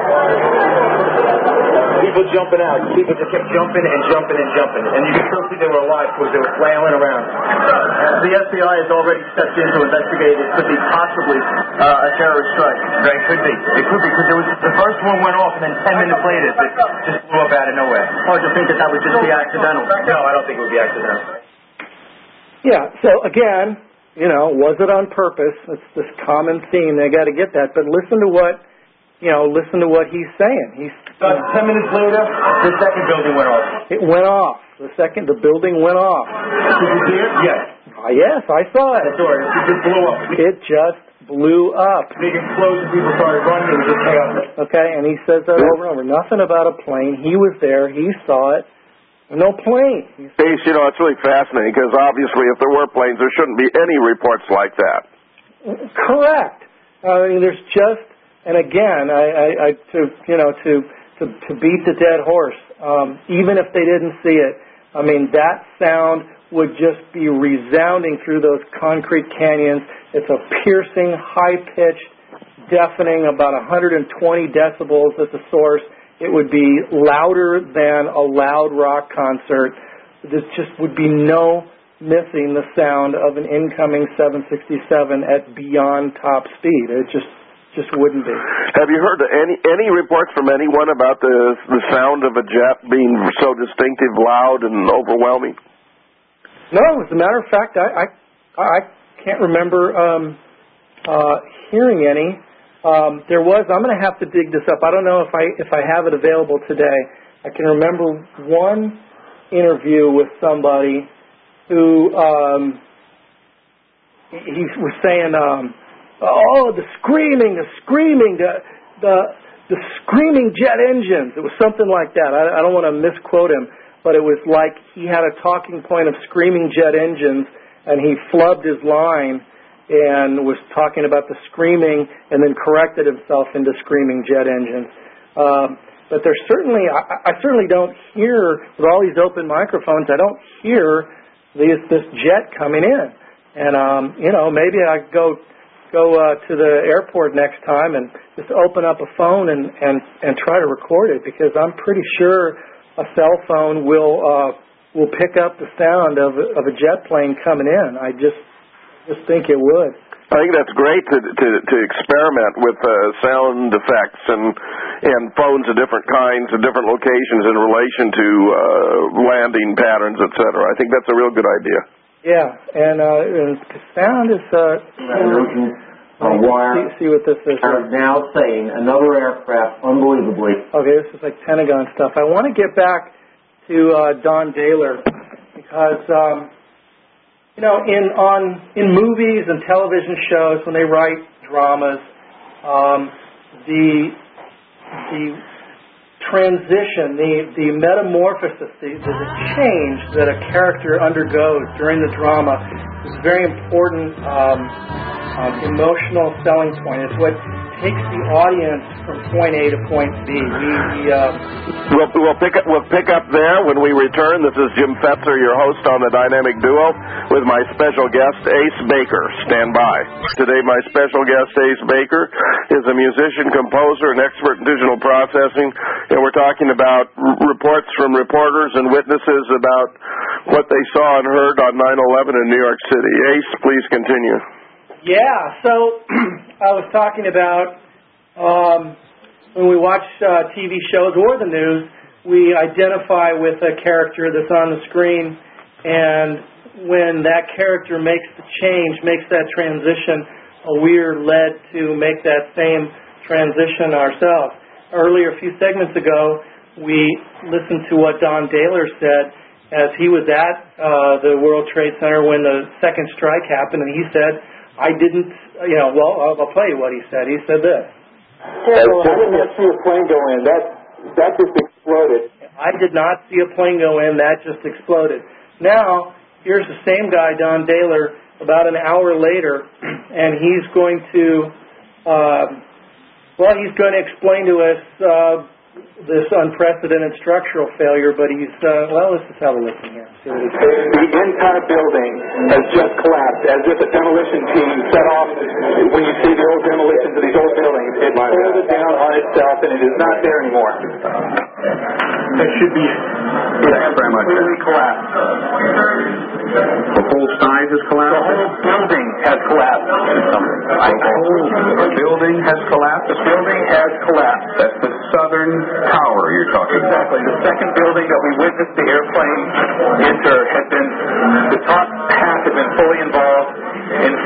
People jumping out. People just kept jumping and jumping and jumping. And you could still see they were alive because they were flailing around. The F B I has already stepped in to investigate. It could be possibly uh, a terrorist strike. It could be. It could be because there was the first one went off and then ten minutes later it just blew up out of nowhere. Hard to think that that would just be accidental. No, I don't think it would be accidental. Yeah. So again, you know, was it on purpose? It's this common theme. They got to get that. But listen to what, you know, listen to what he's saying. He's uh, ten minutes later, the second building went off. It went off. The second, the building went off. Did you see it? Yes. Uh, yes, I saw it. I saw it. It just blew up. It just blew up. Big explosion. People started running. It was just chaos. Okay, and he says that over and over. Nothing about a plane. He was there. He saw it. No plane. Ace, you know, it's really fascinating because obviously if there were planes, there shouldn't be any reports like that. Correct. I mean, there's just, and again, I, I, I to, you know, to, to, to beat the dead horse, um, even if they didn't see it, I mean, that sound would just be resounding through those concrete canyons. It's a piercing, high-pitched, deafening, about one hundred twenty decibels at the source. It would be louder than a loud rock concert. There just would be no missing the sound of an incoming seven sixty-seven at beyond top speed. It just just wouldn't be. Have you heard any any reports from anyone about the the sound of a jet being so distinctive, loud, and overwhelming? No, as a matter of fact, I I, I can't remember um, uh, hearing any. Um, there was. I'm going to have to dig this up. I don't know if I if I have it available today. I can remember one interview with somebody who um, he was saying, um, "Oh, the screaming, the screaming, the the the screaming jet engines." It was something like that. I, I don't want to misquote him, but it was like he had a talking point of screaming jet engines, and he flubbed his line and was talking about the screaming and then corrected himself into screaming jet engines. Um, but there's certainly, I, I certainly don't hear, with all these open microphones, I don't hear these, this jet coming in. And, um, you know, maybe I go go uh, to the airport next time and just open up a phone and, and, and try to record it, because I'm pretty sure a cell phone will uh, will pick up the sound of, of a jet plane coming in. I just just think it would. I think that's great to to, to experiment with uh, sound effects and and phones of different kinds and different locations in relation to uh, landing patterns, et cetera. I think that's a real good idea. Yeah, and, uh, and sound is. Uh, A wire see, see what this is. are now saying another aircraft, unbelievably. Okay, this is like Pentagon stuff. I want to get back to uh, Don Dahler because. Um, You know, in on in movies and television shows, when they write dramas, um, the the transition, the the metamorphosis, the, the change that a character undergoes during the drama is a very important um, um, emotional selling point. It's what takes the audience from point A to point B. We, we uh, we'll, we'll pick up we'll pick up there when we return. This is Jim Fetzer, your host on the Dynamic Duo, with my special guest Ace Baker. Stand by. Today, my special guest Ace Baker is a musician, composer, and expert in digital processing, and we're talking about r- reports from reporters and witnesses about what they saw and heard on nine eleven in New York City. Ace, please continue. Yeah, so I was talking about um, when we watch uh, T V shows or the news, we identify with a character that's on the screen, and when that character makes the change, makes that transition, we're led to make that same transition ourselves. Earlier, a few segments ago, we listened to what Don Dahler said as he was at uh, the World Trade Center when the second strike happened, and he said, I didn't, you know, well, I'll, I'll tell you what he said. He said this. Yeah, well, I didn't see a plane go in. That, that just exploded. I did not see a plane go in. That just exploded. Now, here's the same guy, Don Dahler, about an hour later, and he's going to, uh, well, he's going to explain to us uh, this unprecedented structural failure, but he's, uh, well, let's just have a listen here. See what he says. The entire building has just collapsed, as if a demolition team set off. When you see the old demolitions of these old buildings, it pulled it down on itself, and it is not there anymore. That should be it. Thanks very much. Completely collapsed. The whole side has collapsed? The whole building has collapsed. The building has collapsed? The building has collapsed. That's the southern tower you're talking about. Exactly. The second building that we witnessed the airplane enter had been, the top half had been fully involved in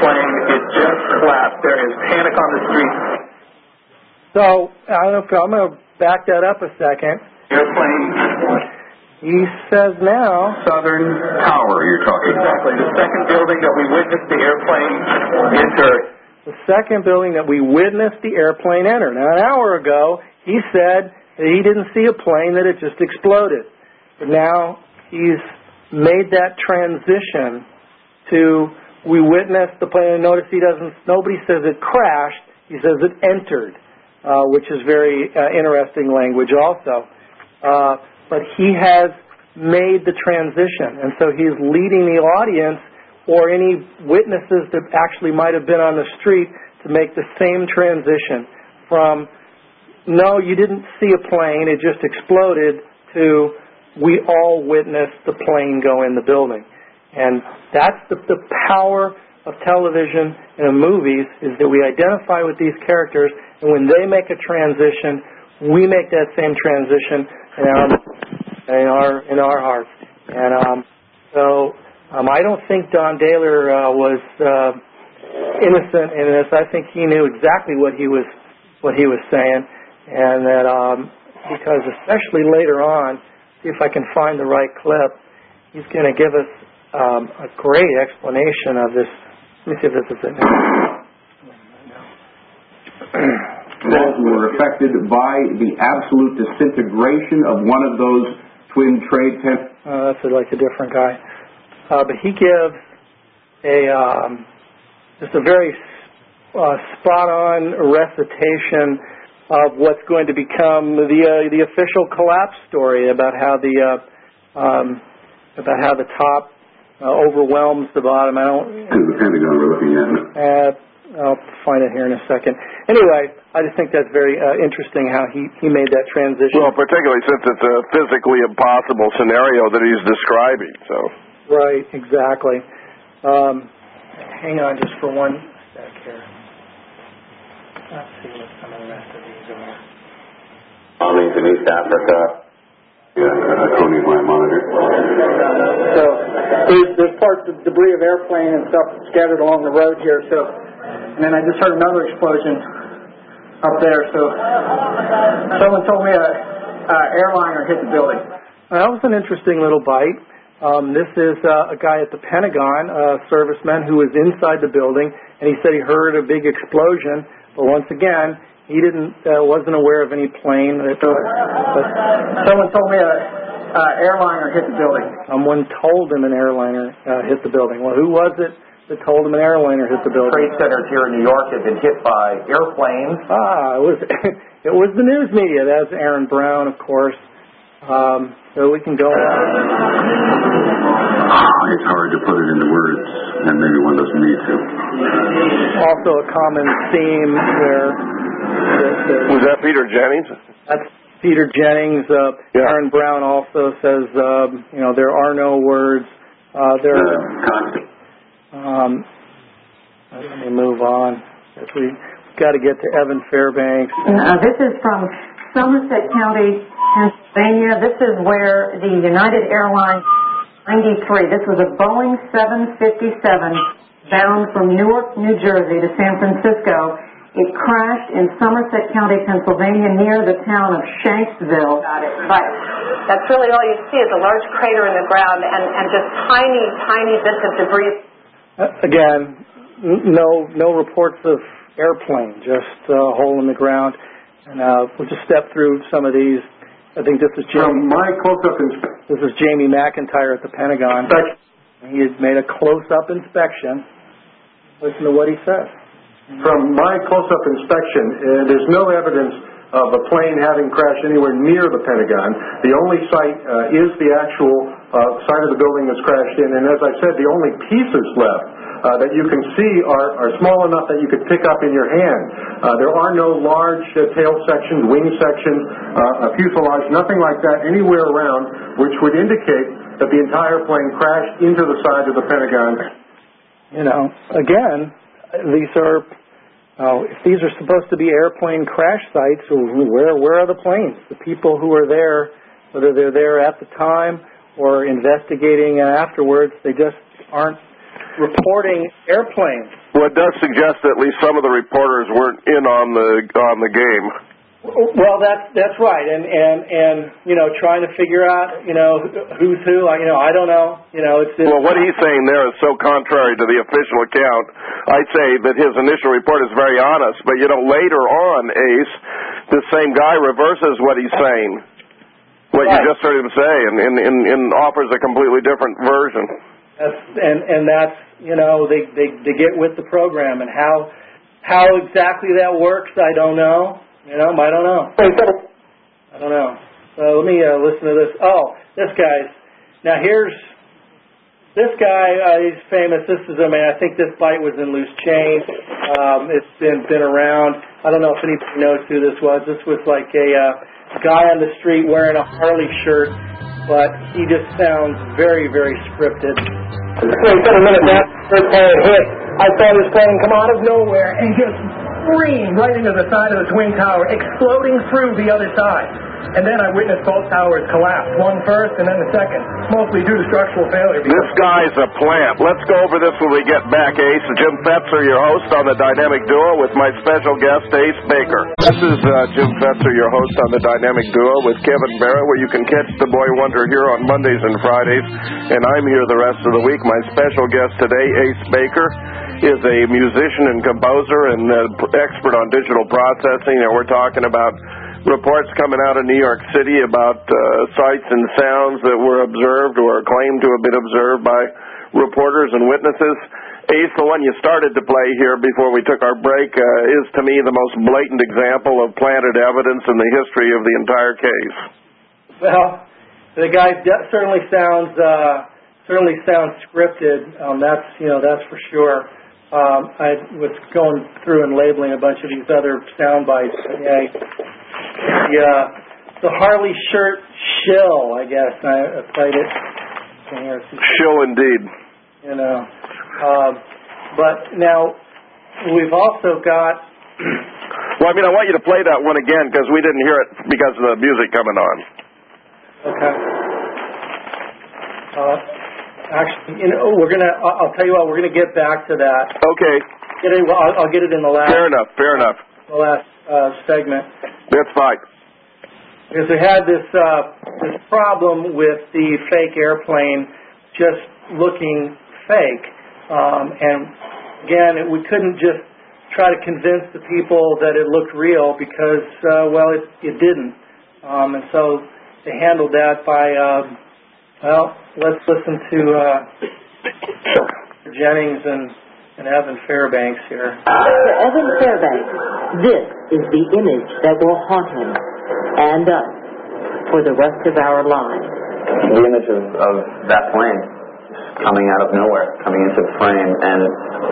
So, I don't know if I'm going to back that up a second. Airplane. He says now... Southern Tower, you're talking about. Exactly. The second building that we witnessed the airplane enter. The second building that we witnessed the airplane enter. Now, an hour ago, he said that he didn't see a plane, that it just exploded. But now he's made that transition to we witnessed the plane, and notice he doesn't, nobody says it crashed, he says it entered, uh, which is very uh, interesting language also. Uh, but he has made the transition, and so he's leading the audience or any witnesses that actually might have been on the street to make the same transition from, no, you didn't see a plane, it just exploded, to we all witnessed the plane go in the building. And that's the, the power of television and of movies, is that we identify with these characters, and when they make a transition, we make that same transition in our in our, in our hearts. And um, so um, I don't think Don Daler uh, was uh, innocent in this. I think he knew exactly what he was what he was saying, and that um, because especially later on, see if I can find the right clip, he's going to give us Um, a great explanation of this. Let me see if this is it. Those who were affected by the absolute disintegration of one of those twin trade centers. Uh, that's like a different guy. Uh, but he gives a um, just a very uh, spot-on recitation of what's going to become the uh, the official collapse story about how the uh, um, about how the top Uh, overwhelms the bottom. I don't... To the Pentagon we're looking at. Uh, I'll find it here in a second. Anyway, I just think that's very uh, interesting how he, he made that transition. Well, particularly since it's a physically impossible scenario that he's describing. So. Right, exactly. Um, hang on just for one sec here. Let's see what some of the rest of these are. Bombings in East Africa. Yeah, uh, Tony, my monitor. So there's, there's parts of debris of airplane and stuff scattered along the road here. So, and then I just heard another explosion up there. So someone told me a, a airliner hit the building. That was an interesting little bite. Um, this is uh, a guy at the Pentagon, a serviceman who was inside the building, and he said he heard a big explosion. But once again, he didn't, uh, wasn't aware of any plane. That, uh, but someone told me a uh, airliner hit the building. Someone told him an airliner uh, hit the building. Well, who was it that told him an airliner hit the building? Trade centers here in New York have been hit by airplanes. Ah, it was it was the news media. That's Aaron Brown, of course. Um, so we can go on. It's hard to put it into words, and maybe one doesn't need to. Also a common theme there. Was that Peter Jennings? That's Peter Jennings. Uh, yeah. Aaron Brown also says, um, you know, there are no words. Uh, there. Uh, um, let me move on. We, we've got to get to Evan Fairbanks. Uh, this is from Somerset County, Pennsylvania. This is where the United Airlines ninety-three. This was a Boeing seven fifty-seven bound from Newark, New Jersey to San Francisco. It crashed in Somerset County, Pennsylvania, near the town of Shanksville. Got it. Right. That's really all you see is a large crater in the ground and, and just tiny, tiny bits of debris. Uh, again, n- no no reports of airplane, just a uh, hole in the ground. And uh, we'll just step through some of these. I think this is Jamie. From my close-up inspection. This is Jamie McIntyre at the Pentagon. He had made a close-up inspection. Listen to what he says. From my close-up inspection, uh, there's no evidence of a plane having crashed anywhere near the Pentagon. The only site uh, is the actual uh, side of the building that's crashed in, and as I said, the only pieces left uh, that you can see are, are small enough that you could pick up in your hand. Uh, there are no large uh, tail sections, wing sections, uh, a fuselage, nothing like that anywhere around, which would indicate that the entire plane crashed into the side of the Pentagon. You know, again, these are, uh, if these are supposed to be airplane crash sites, where where are the planes? The people who are there, whether they're there at the time or investigating afterwards, they just aren't reporting airplanes. Well, it does suggest that at least some of the reporters weren't in on the on the game. Well, that's that's right, and and and you know, trying to figure out you know who's who. I, you know, I don't know. You know, it's, it's well, what he's saying there is so contrary to the official account. I'd say that his initial report is very honest, but you know, later on, Ace, this same guy reverses what he's saying, what right. you just heard him say, and, and, and, and offers a completely different version. That's, and and that's you know they, they they get with the program, and how how exactly that works, I don't know. You know, I don't know. I don't know. So let me uh, listen to this. Oh, this guy's now here's this guy. Uh, he's famous. This is I mean I think this bite was in Loose Chain. Um, it's been been around. I don't know if anybody knows who this was. This was like a uh, guy on the street wearing a Harley shirt, but he just sounds very very scripted. Wait a minute, that first plane hit. I saw this plane come out of nowhere and just scream right into the side of the Twin Tower, exploding through the other side. And then I witnessed both towers collapse, one first and then the second, mostly due to structural failure. This guy's a plant. Let's go over this when we get back, Ace. Jim Fetzer, your host on the Dynamic Duo, with my special guest, Ace Baker. This is uh, Jim Fetzer, your host on the Dynamic Duo, with Kevin Barrett, where you can catch the Boy Wonder here on Mondays and Fridays, and I'm here the rest of the week. My special guest today, Ace Baker, is a musician and composer and uh, expert on digital processing, and we're talking about reports coming out of New York City about uh, sights and sounds that were observed or claimed to have been observed by reporters and witnesses. Ace, the one you started to play here before we took our break, uh, is to me the most blatant example of planted evidence in the history of the entire case. Well, the guy de- certainly sounds uh, certainly sounds scripted. Um, that's you know that's for sure. Um, I was going through and labeling a bunch of these other sound bites. Yeah, yeah, the Harley shirt shill, I guess. I, I played it. Shill indeed. You know, um, but now we've also got. Well, I mean, I want you to play that one again because we didn't hear it because of the music coming on. Okay. Uh, Actually, you know, we're gonna. I'll tell you what. We're gonna get back to that. Okay. Get it, well, I'll, I'll get it in the last. Fair enough. Fair enough. The last uh, segment. That's fine. Because we had this uh, this problem with the fake airplane just looking fake, um, and again, it, we couldn't just try to convince the people that it looked real because, uh, well, it it didn't, um, and so they handled that by. Uh, Well, let's listen to uh, Jennings and, and Evan Fairbanks here. For Evan Fairbanks, this is the image that will haunt him and us for the rest of our lives. The image of, of that plane coming out of nowhere, coming into the frame and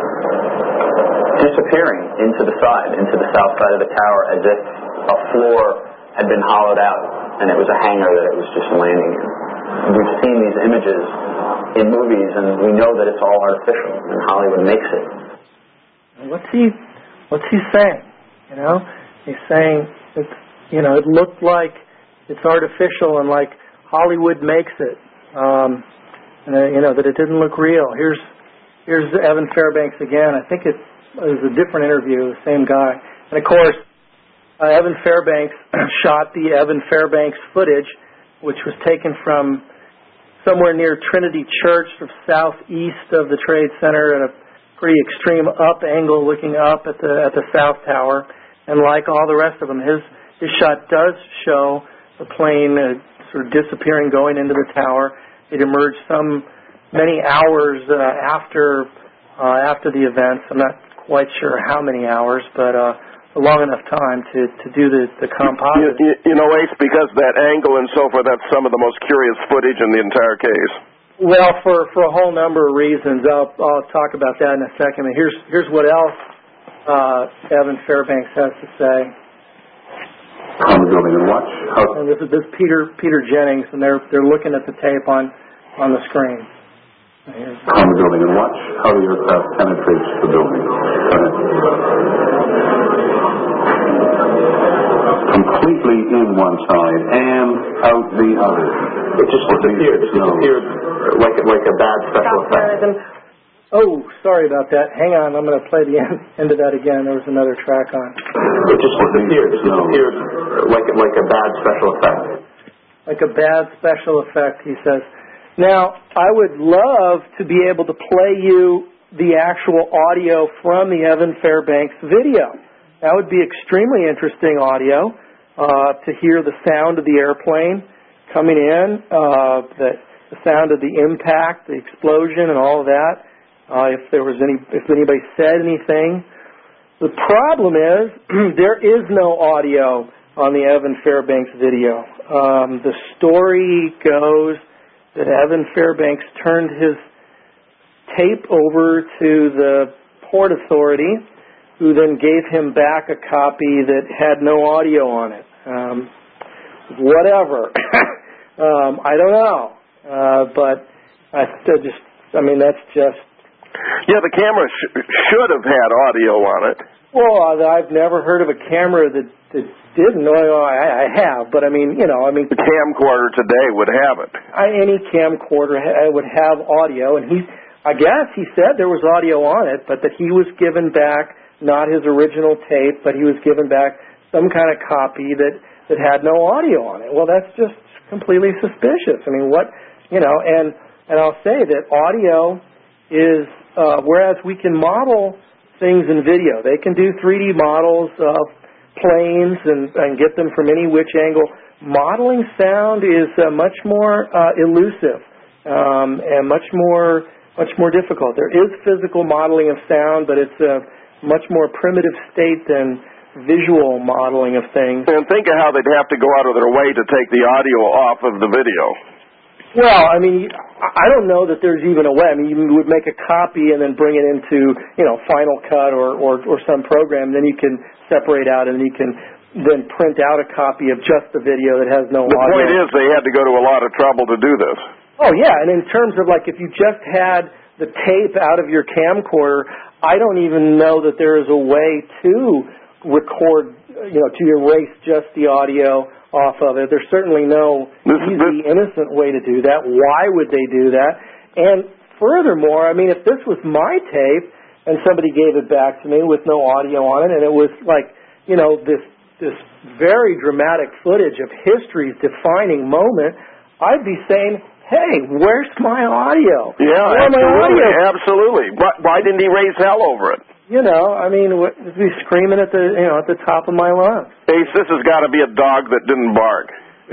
disappearing into the side, into the south side of the tower as if a floor had been hollowed out and it was a hangar that it was just landing in. We've seen these images in movies, and we know that it's all artificial, and Hollywood makes it. What's he? What's he saying? You know, he's saying it's. You know, it looked like it's artificial, and like Hollywood makes it. Um, and uh, you know that it didn't look real. Here's here's Evan Fairbanks again. I think it was a different interview, the same guy. And of course, uh, Evan Fairbanks shot the Evan Fairbanks footage, which was taken from somewhere near Trinity Church, of southeast of the Trade Center, at a pretty extreme up angle, looking up at the at the South Tower. And like all the rest of them, his his shot does show the plane uh, sort of disappearing, going into the tower. It emerged some many hours uh, after uh, after the events. I'm not quite sure how many hours, but. Uh, a long enough time to, to do the, the composite. You, you, you know, Ace, because that angle and so forth, that's some of the most curious footage in the entire case. Well, for, for a whole number of reasons. I'll, I'll talk about that in a second. And here's, here's what else uh, Evan Fairbanks has to say. On the building and watch. How... And this is this Peter Peter Jennings, and they're they're looking at the tape on, on the screen. On the building and watch how the aircraft penetrates the building. Go ahead. Completely in one side and out the other. It just disappeared. It disappeared like, like a bad special effect. Oh, sorry about that. Hang on, I'm going to play the end, end of that again. There was another track on. It just disappeared. It disappeared like, like a bad special effect. Like a bad special effect, he says. Now, I would love to be able to play you the actual audio from the Evan Fairbanks video. That would be extremely interesting audio, uh, to hear the sound of the airplane coming in, uh, the, the sound of the impact, the explosion, and all of that. Uh, if there was any, if anybody said anything. The problem is there is no audio on the Evan Fairbanks video. Um, the story goes that Evan Fairbanks turned his tape over to the Port Authority, who then gave him back a copy that had no audio on it. Um, whatever. um, I don't know. Uh, but I just, I mean, that's just. Yeah, the camera sh- should have had audio on it. Well, I've never heard of a camera that, that didn't. Well, I, I have, but I mean, you know, I mean. The camcorder today would have it. I, any camcorder ha- would have audio, and he, I guess he said there was audio on it, but that he was given back not his original tape, but he was given back some kind of copy that, that had no audio on it. Well, that's just completely suspicious. I mean, what, you know, and, and I'll say that audio is, uh, whereas we can model things in video, they can do three D models of planes and, and get them from any which angle. Modeling sound is uh, much more uh, elusive um, and much more much more difficult. There is physical modeling of sound, but it's a much more primitive state than visual modeling of things. And think of how they'd have to go out of their way to take the audio off of the video. Well, I mean, I don't know that there's even a way. I mean, you would make a copy and then bring it into, you know, Final Cut or, or, or some program. Then you can separate out and you can then print out a copy of just the video that has no audio. The point is they had to go to a lot of trouble to do this. Oh, yeah, and in terms of, like, if you just had the tape out of your camcorder, I don't even know that there is a way to record, you know, to erase just the audio off of it. There's certainly no easy, innocent way to do that. Why would they do that? And furthermore, I mean, if this was my tape and somebody gave it back to me with no audio on it, and it was like, you know, this this very dramatic footage of history's defining moment, I'd be saying, hey, where's my audio? Yeah, Where's absolutely, my audio? absolutely. Why, why didn't he raise hell over it? You know, I mean, I'd be screaming at the, you know, at the top of my lungs. Ace, this has got to be a dog that didn't bark.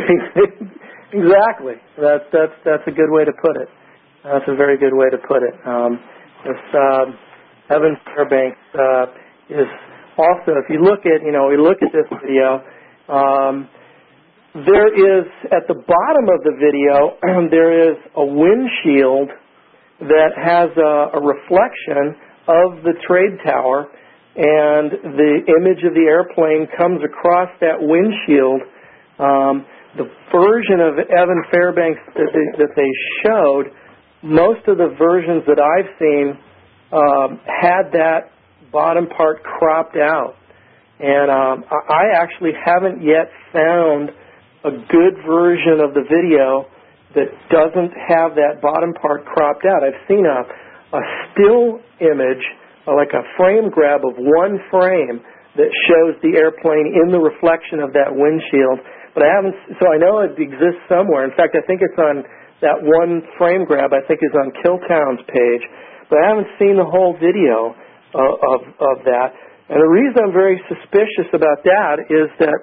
Exactly. That's that's that's a good way to put it. That's a very good way to put it. Um, this um, Evan Fairbanks uh, is also, if you look at, you know, we look at this video. Um, there is at the bottom of the video there is a windshield that has a, a reflection of the trade tower, and the image of the airplane comes across that windshield. Um, the version of Evan Fairbanks that they, that they showed, most of the versions that I've seen um, had that bottom part cropped out. And um, I actually haven't yet found a good version of the video that doesn't have that bottom part cropped out. I've seen a a still image, like a frame grab of one frame that shows the airplane in the reflection of that windshield. But I haven't, so I know it exists somewhere. In fact, I think it's on that one frame grab, I think is on Killtown's page. But I haven't seen the whole video of, of, of that. And the reason I'm very suspicious about that is that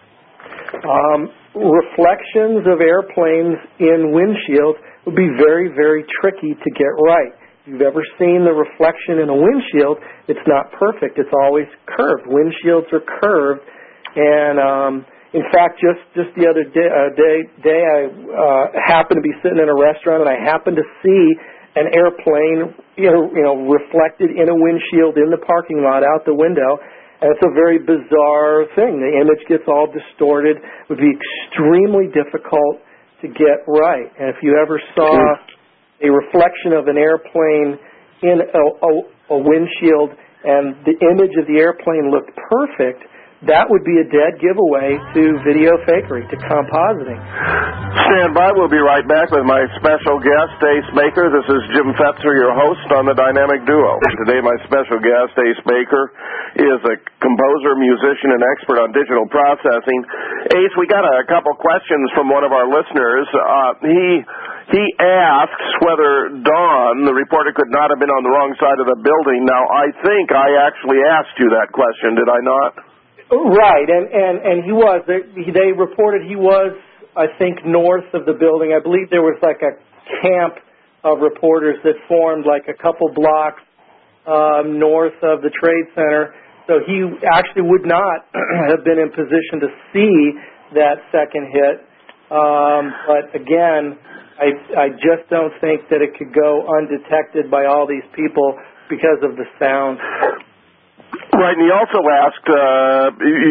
um, reflections of airplanes in windshields would be very, very tricky to get right. If you've ever seen the reflection in a windshield, it's not perfect. It's always curved. Windshields are curved. And um, in fact, just, just the other day, uh, day, day I uh, happened to be sitting in a restaurant, and I happened to see an airplane, you know, you know, reflected in a windshield in the parking lot out the window. And it's a very bizarre thing. The image gets all distorted. It would be extremely difficult to get right. And if you ever saw a reflection of an airplane in a, a, a windshield and the image of the airplane looked perfect, that would be a dead giveaway to video fakery, to compositing. Stand by. We'll be right back with my special guest, Ace Baker. This is Jim Fetzer, your host on the Dynamic Duo. Today, my special guest, Ace Baker, is a composer, musician, and expert on digital processing. Ace, we got a couple questions from one of our listeners. Uh, he he asks whether Don, the reporter, could not have been on the wrong side of the building. Now, I think I actually asked you that question, did I not? Right, and, and, and he was. They, they reported he was, I think, north of the building. I believe there was like a camp of reporters that formed like a couple blocks um, north of the Trade Center. So he actually would not have been in position to see that second hit. Um, but again, I, I just don't think that it could go undetected by all these people because of the sound. Right, and he also asked uh,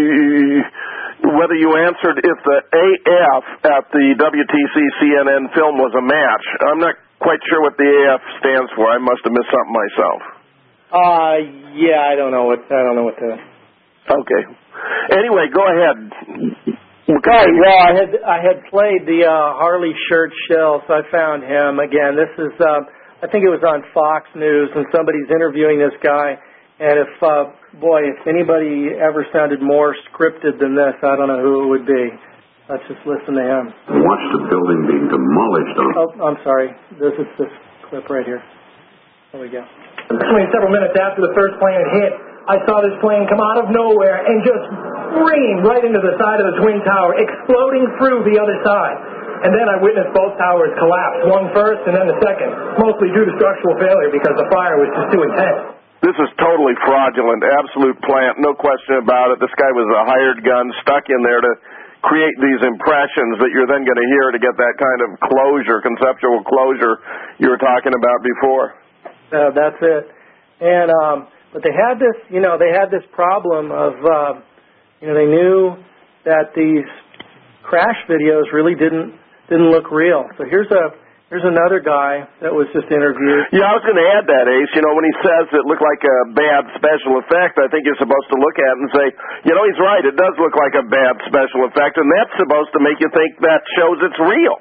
whether you answered if the A F at the W T C C N N film was a match. I'm not quite sure what the A F stands for. I must have missed something myself. Uh, yeah, I don't know what I don't know what the. Okay. Anyway, go ahead. Okay. Well, I had I had played the uh, Harley Shirt Shell, so I found him again. This is uh, I think it was on Fox News, and somebody's interviewing this guy. And if, uh, boy, if anybody ever sounded more scripted than this, I don't know who it would be. Let's just listen to him. Watch the building being demolished. Oh, I'm sorry. This is this clip right here. There we go. Several minutes after the first plane had hit, I saw this plane come out of nowhere and just scream right into the side of the Twin Tower, exploding through the other side. And then I witnessed both towers collapse, one first and then the second, mostly due to structural failure because the fire was just too intense. This is totally fraudulent, absolute plant, no question about it. This guy was a hired gun stuck in there to create these impressions that you're then going to hear to get that kind of closure, conceptual closure you were talking about before. Uh, that's it. And um, but they had this, you know, they had this problem of, uh, you know, they knew that these crash videos really didn't didn't look real. So here's a Here's another guy that was just interviewed. Yeah, I was going to add that, Ace. You know, when he says it looked like a bad special effect, I think you're supposed to look at it and say, you know, he's right. It does look like a bad special effect, and that's supposed to make you think that shows it's real.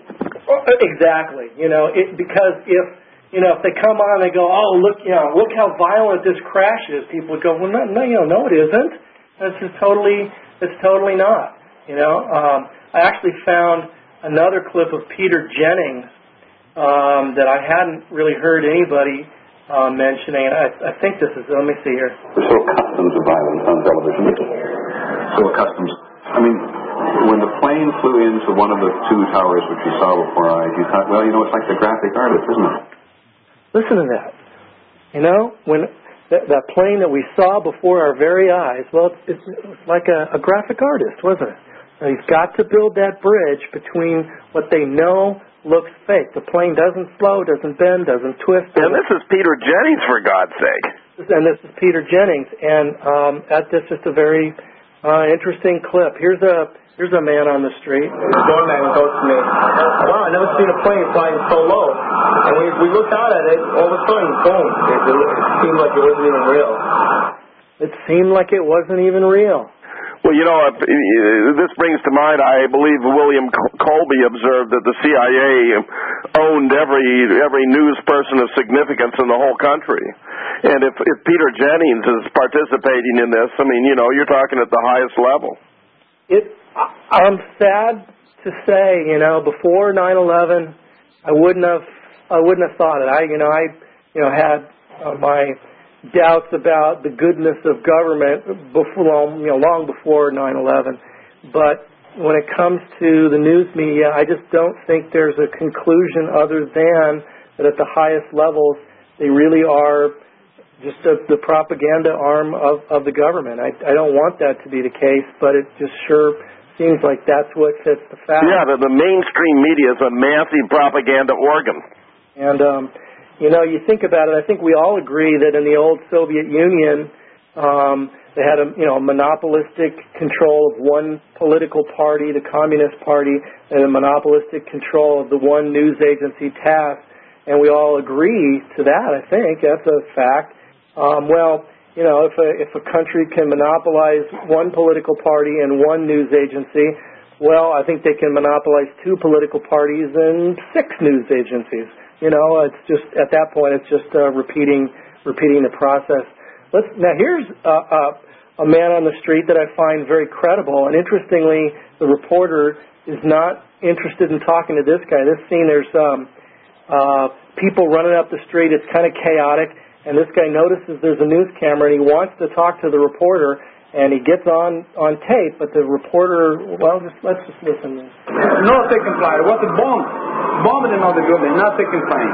Exactly. You know, it, because if, you know, if they come on and they go, oh, look, you know, look how violent this crash is, people would go, well, no, no, you know, no, it isn't. That's just totally, it's totally not. You know, um, I actually found another clip of Peter Jennings Um, that I hadn't really heard anybody uh, mentioning. I, I think this is, let me see here. We're so accustomed to violence on television. So accustomed. I mean, when the plane flew into one of the two towers which you saw before our eyes, you thought, well, you know, it's like the graphic artist, isn't it? Listen to that. You know, when that, that plane that we saw before our very eyes, well, it's, it's, it's like a, a graphic artist, wasn't it? Now, he's got to build that bridge between what they know looks fake. The plane doesn't slow, doesn't bend, doesn't twist. And this is Peter Jennings, for God's sake. And this is Peter Jennings, and um, that's just a very uh, interesting clip. Here's a here's a man on the street. The doorman goes to me, wow, I've never seen a plane flying so low. And we, we looked out at it, all of a sudden, boom, it, it seemed like it wasn't even real. It seemed like it wasn't even real. Well, you know, uh, this brings to mind, I believe William Colby observed that the C I A owned every every news person of significance in the whole country. And if, if Peter Jennings is participating in this, I mean, you know, you're talking at the highest level. It, I'm sad to say, you know, before nine eleven, I wouldn't have I wouldn't have thought it. I, you know, I, you know, had uh, my doubts about the goodness of government before, you know, long before nine eleven. But when it comes to the news media, I just don't think there's a conclusion other than that at the highest levels, they really are just a, the propaganda arm of, of the government. I, I don't want that to be the case, but it just sure seems like that's what fits the fact. Yeah, the, the mainstream media is a massive propaganda organ. And, um, you know, you think about it, I think we all agree that in the old Soviet Union, um, they had a, you know, monopolistic control of one political party, the Communist Party, and a monopolistic control of the one news agency, TASS. And we all agree to that, I think. That's a fact. Um, well, you know, if a, if a country can monopolize one political party and one news agency, well, I think they can monopolize two political parties and six news agencies. You know, it's just, at that point, it's just uh, repeating repeating the process. Let's, now, here's uh, uh, a man on the street that I find very credible, and interestingly, the reporter is not interested in talking to this guy. This scene, there's um, uh, people running up the street. It's kind of chaotic, and this guy notices there's a news camera, and he wants to talk to the reporter, and he gets on, on tape, but the reporter, well, just, let's just listen to this. No second plane. It was a bomb. Bomb in another building, not second plane.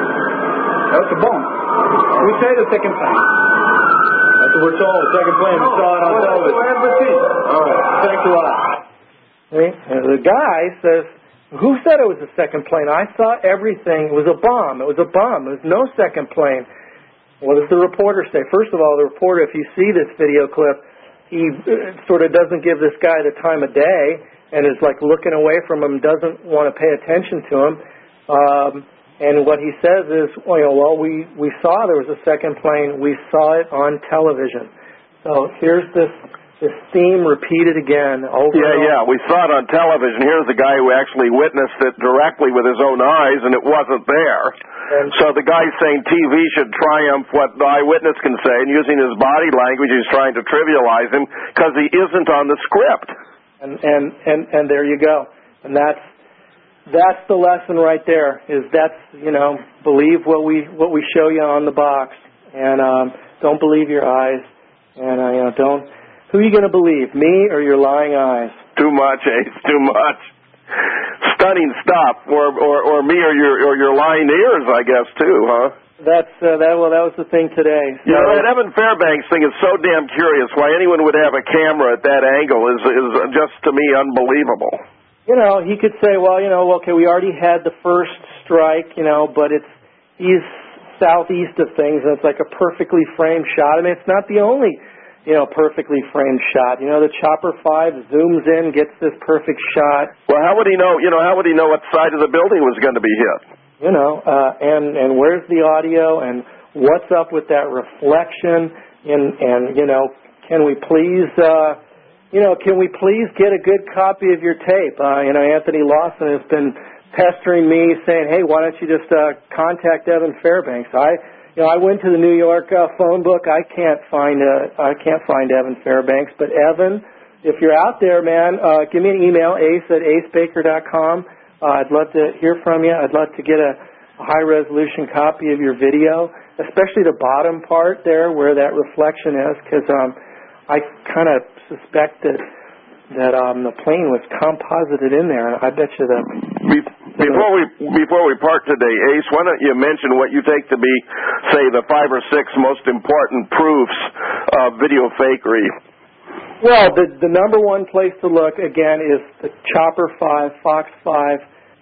That was a bomb. We say the second plane. That's what we're told, second plane. We saw it on television. All right, thanks a lot. And the guy says, who said it was a second plane? I saw everything. It was a bomb. It was a bomb. There was no second plane. What does the reporter say? First of all, the reporter, if you see this video clip, he sort of doesn't give this guy the time of day and is like looking away from him, doesn't want to pay attention to him. Um, and what he says is, well, you know, well, we, we saw there was a second plane. We saw it on television. So here's this this theme repeated again over Yeah, and over. yeah, we saw it on television. Here's the guy who actually witnessed it directly with his own eyes, and it wasn't there. And so the guy's saying T V should triumph what the eyewitness can say, and using his body language, he's trying to trivialize him because he isn't on the script. And, and, and, and there you go. And that's that's the lesson right there, is that's, you know, believe what we what we show you on the box, and um, don't believe your eyes, and, uh, you know, don't... Who are you going to believe, me or your lying eyes? Too much, Ace, too much. Stunning stuff, or, or, or me or your or your lying ears, I guess, too, huh? That's uh, that. Well, that was the thing today. So, you know, that Evan Fairbanks thing is so damn curious. Why anyone would have a camera at that angle is is just, to me, unbelievable. You know, he could say, well, you know, okay, we already had the first strike, you know, but it's east southeast of things, and it's like a perfectly framed shot. I mean, it's not the only, you know, perfectly framed shot. You know, the Chopper five zooms in, gets this perfect shot. Well, how would he know, you know, how would he know what side of the building was going to be hit? You know, uh, and, and where's the audio, and what's up with that reflection, and, and you know, can we please, uh, you know, can we please get a good copy of your tape? Uh, you know, Anthony Lawson has been pestering me saying, hey, why don't you just uh, contact Evan Fairbanks? I You know, I went to the New York uh, phone book. I can't find uh, I can't find Evan Fairbanks. But Evan, if you're out there, man, uh, give me an email, ace at ace baker dot com. Uh, I'd love to hear from you. I'd love to get a, a high-resolution copy of your video, especially the bottom part there where that reflection is, because um, I kind of suspect that that um, the plane was composited in there, and I bet you that... Before we before we part today, Ace, why don't you mention what you take to be, say, the five or six most important proofs of video fakery? Well, the the number one place to look, again, is the Chopper five, Fox five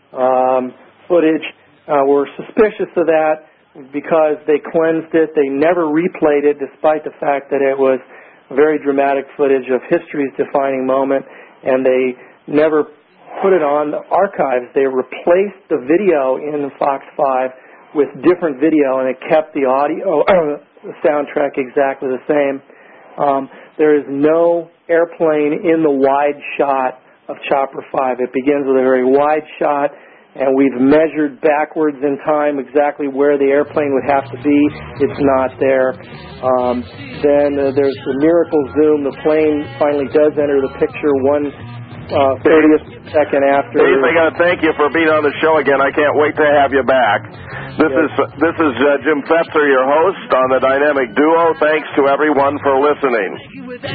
um, footage. Uh, we're suspicious of that because they cleansed it. They never replayed it, despite the fact that it was very dramatic footage of history's defining moment, and they never put it on the archives. They replaced the video in Fox five with different video, and it kept the audio, the soundtrack exactly the same. Um, there is no airplane in the wide shot of Chopper five. It begins with a very wide shot, and we've measured backwards in time exactly where the airplane would have to be. It's not there. Um, then uh, there's the miracle zoom. The plane finally does enter the picture one uh, thirtieth second after. Dave, I got to thank you for being on the show again. I can't wait to have you back. This yes. is this is uh, Jim Fetzer, your host on the Dynamic Duo. Thanks to everyone for listening.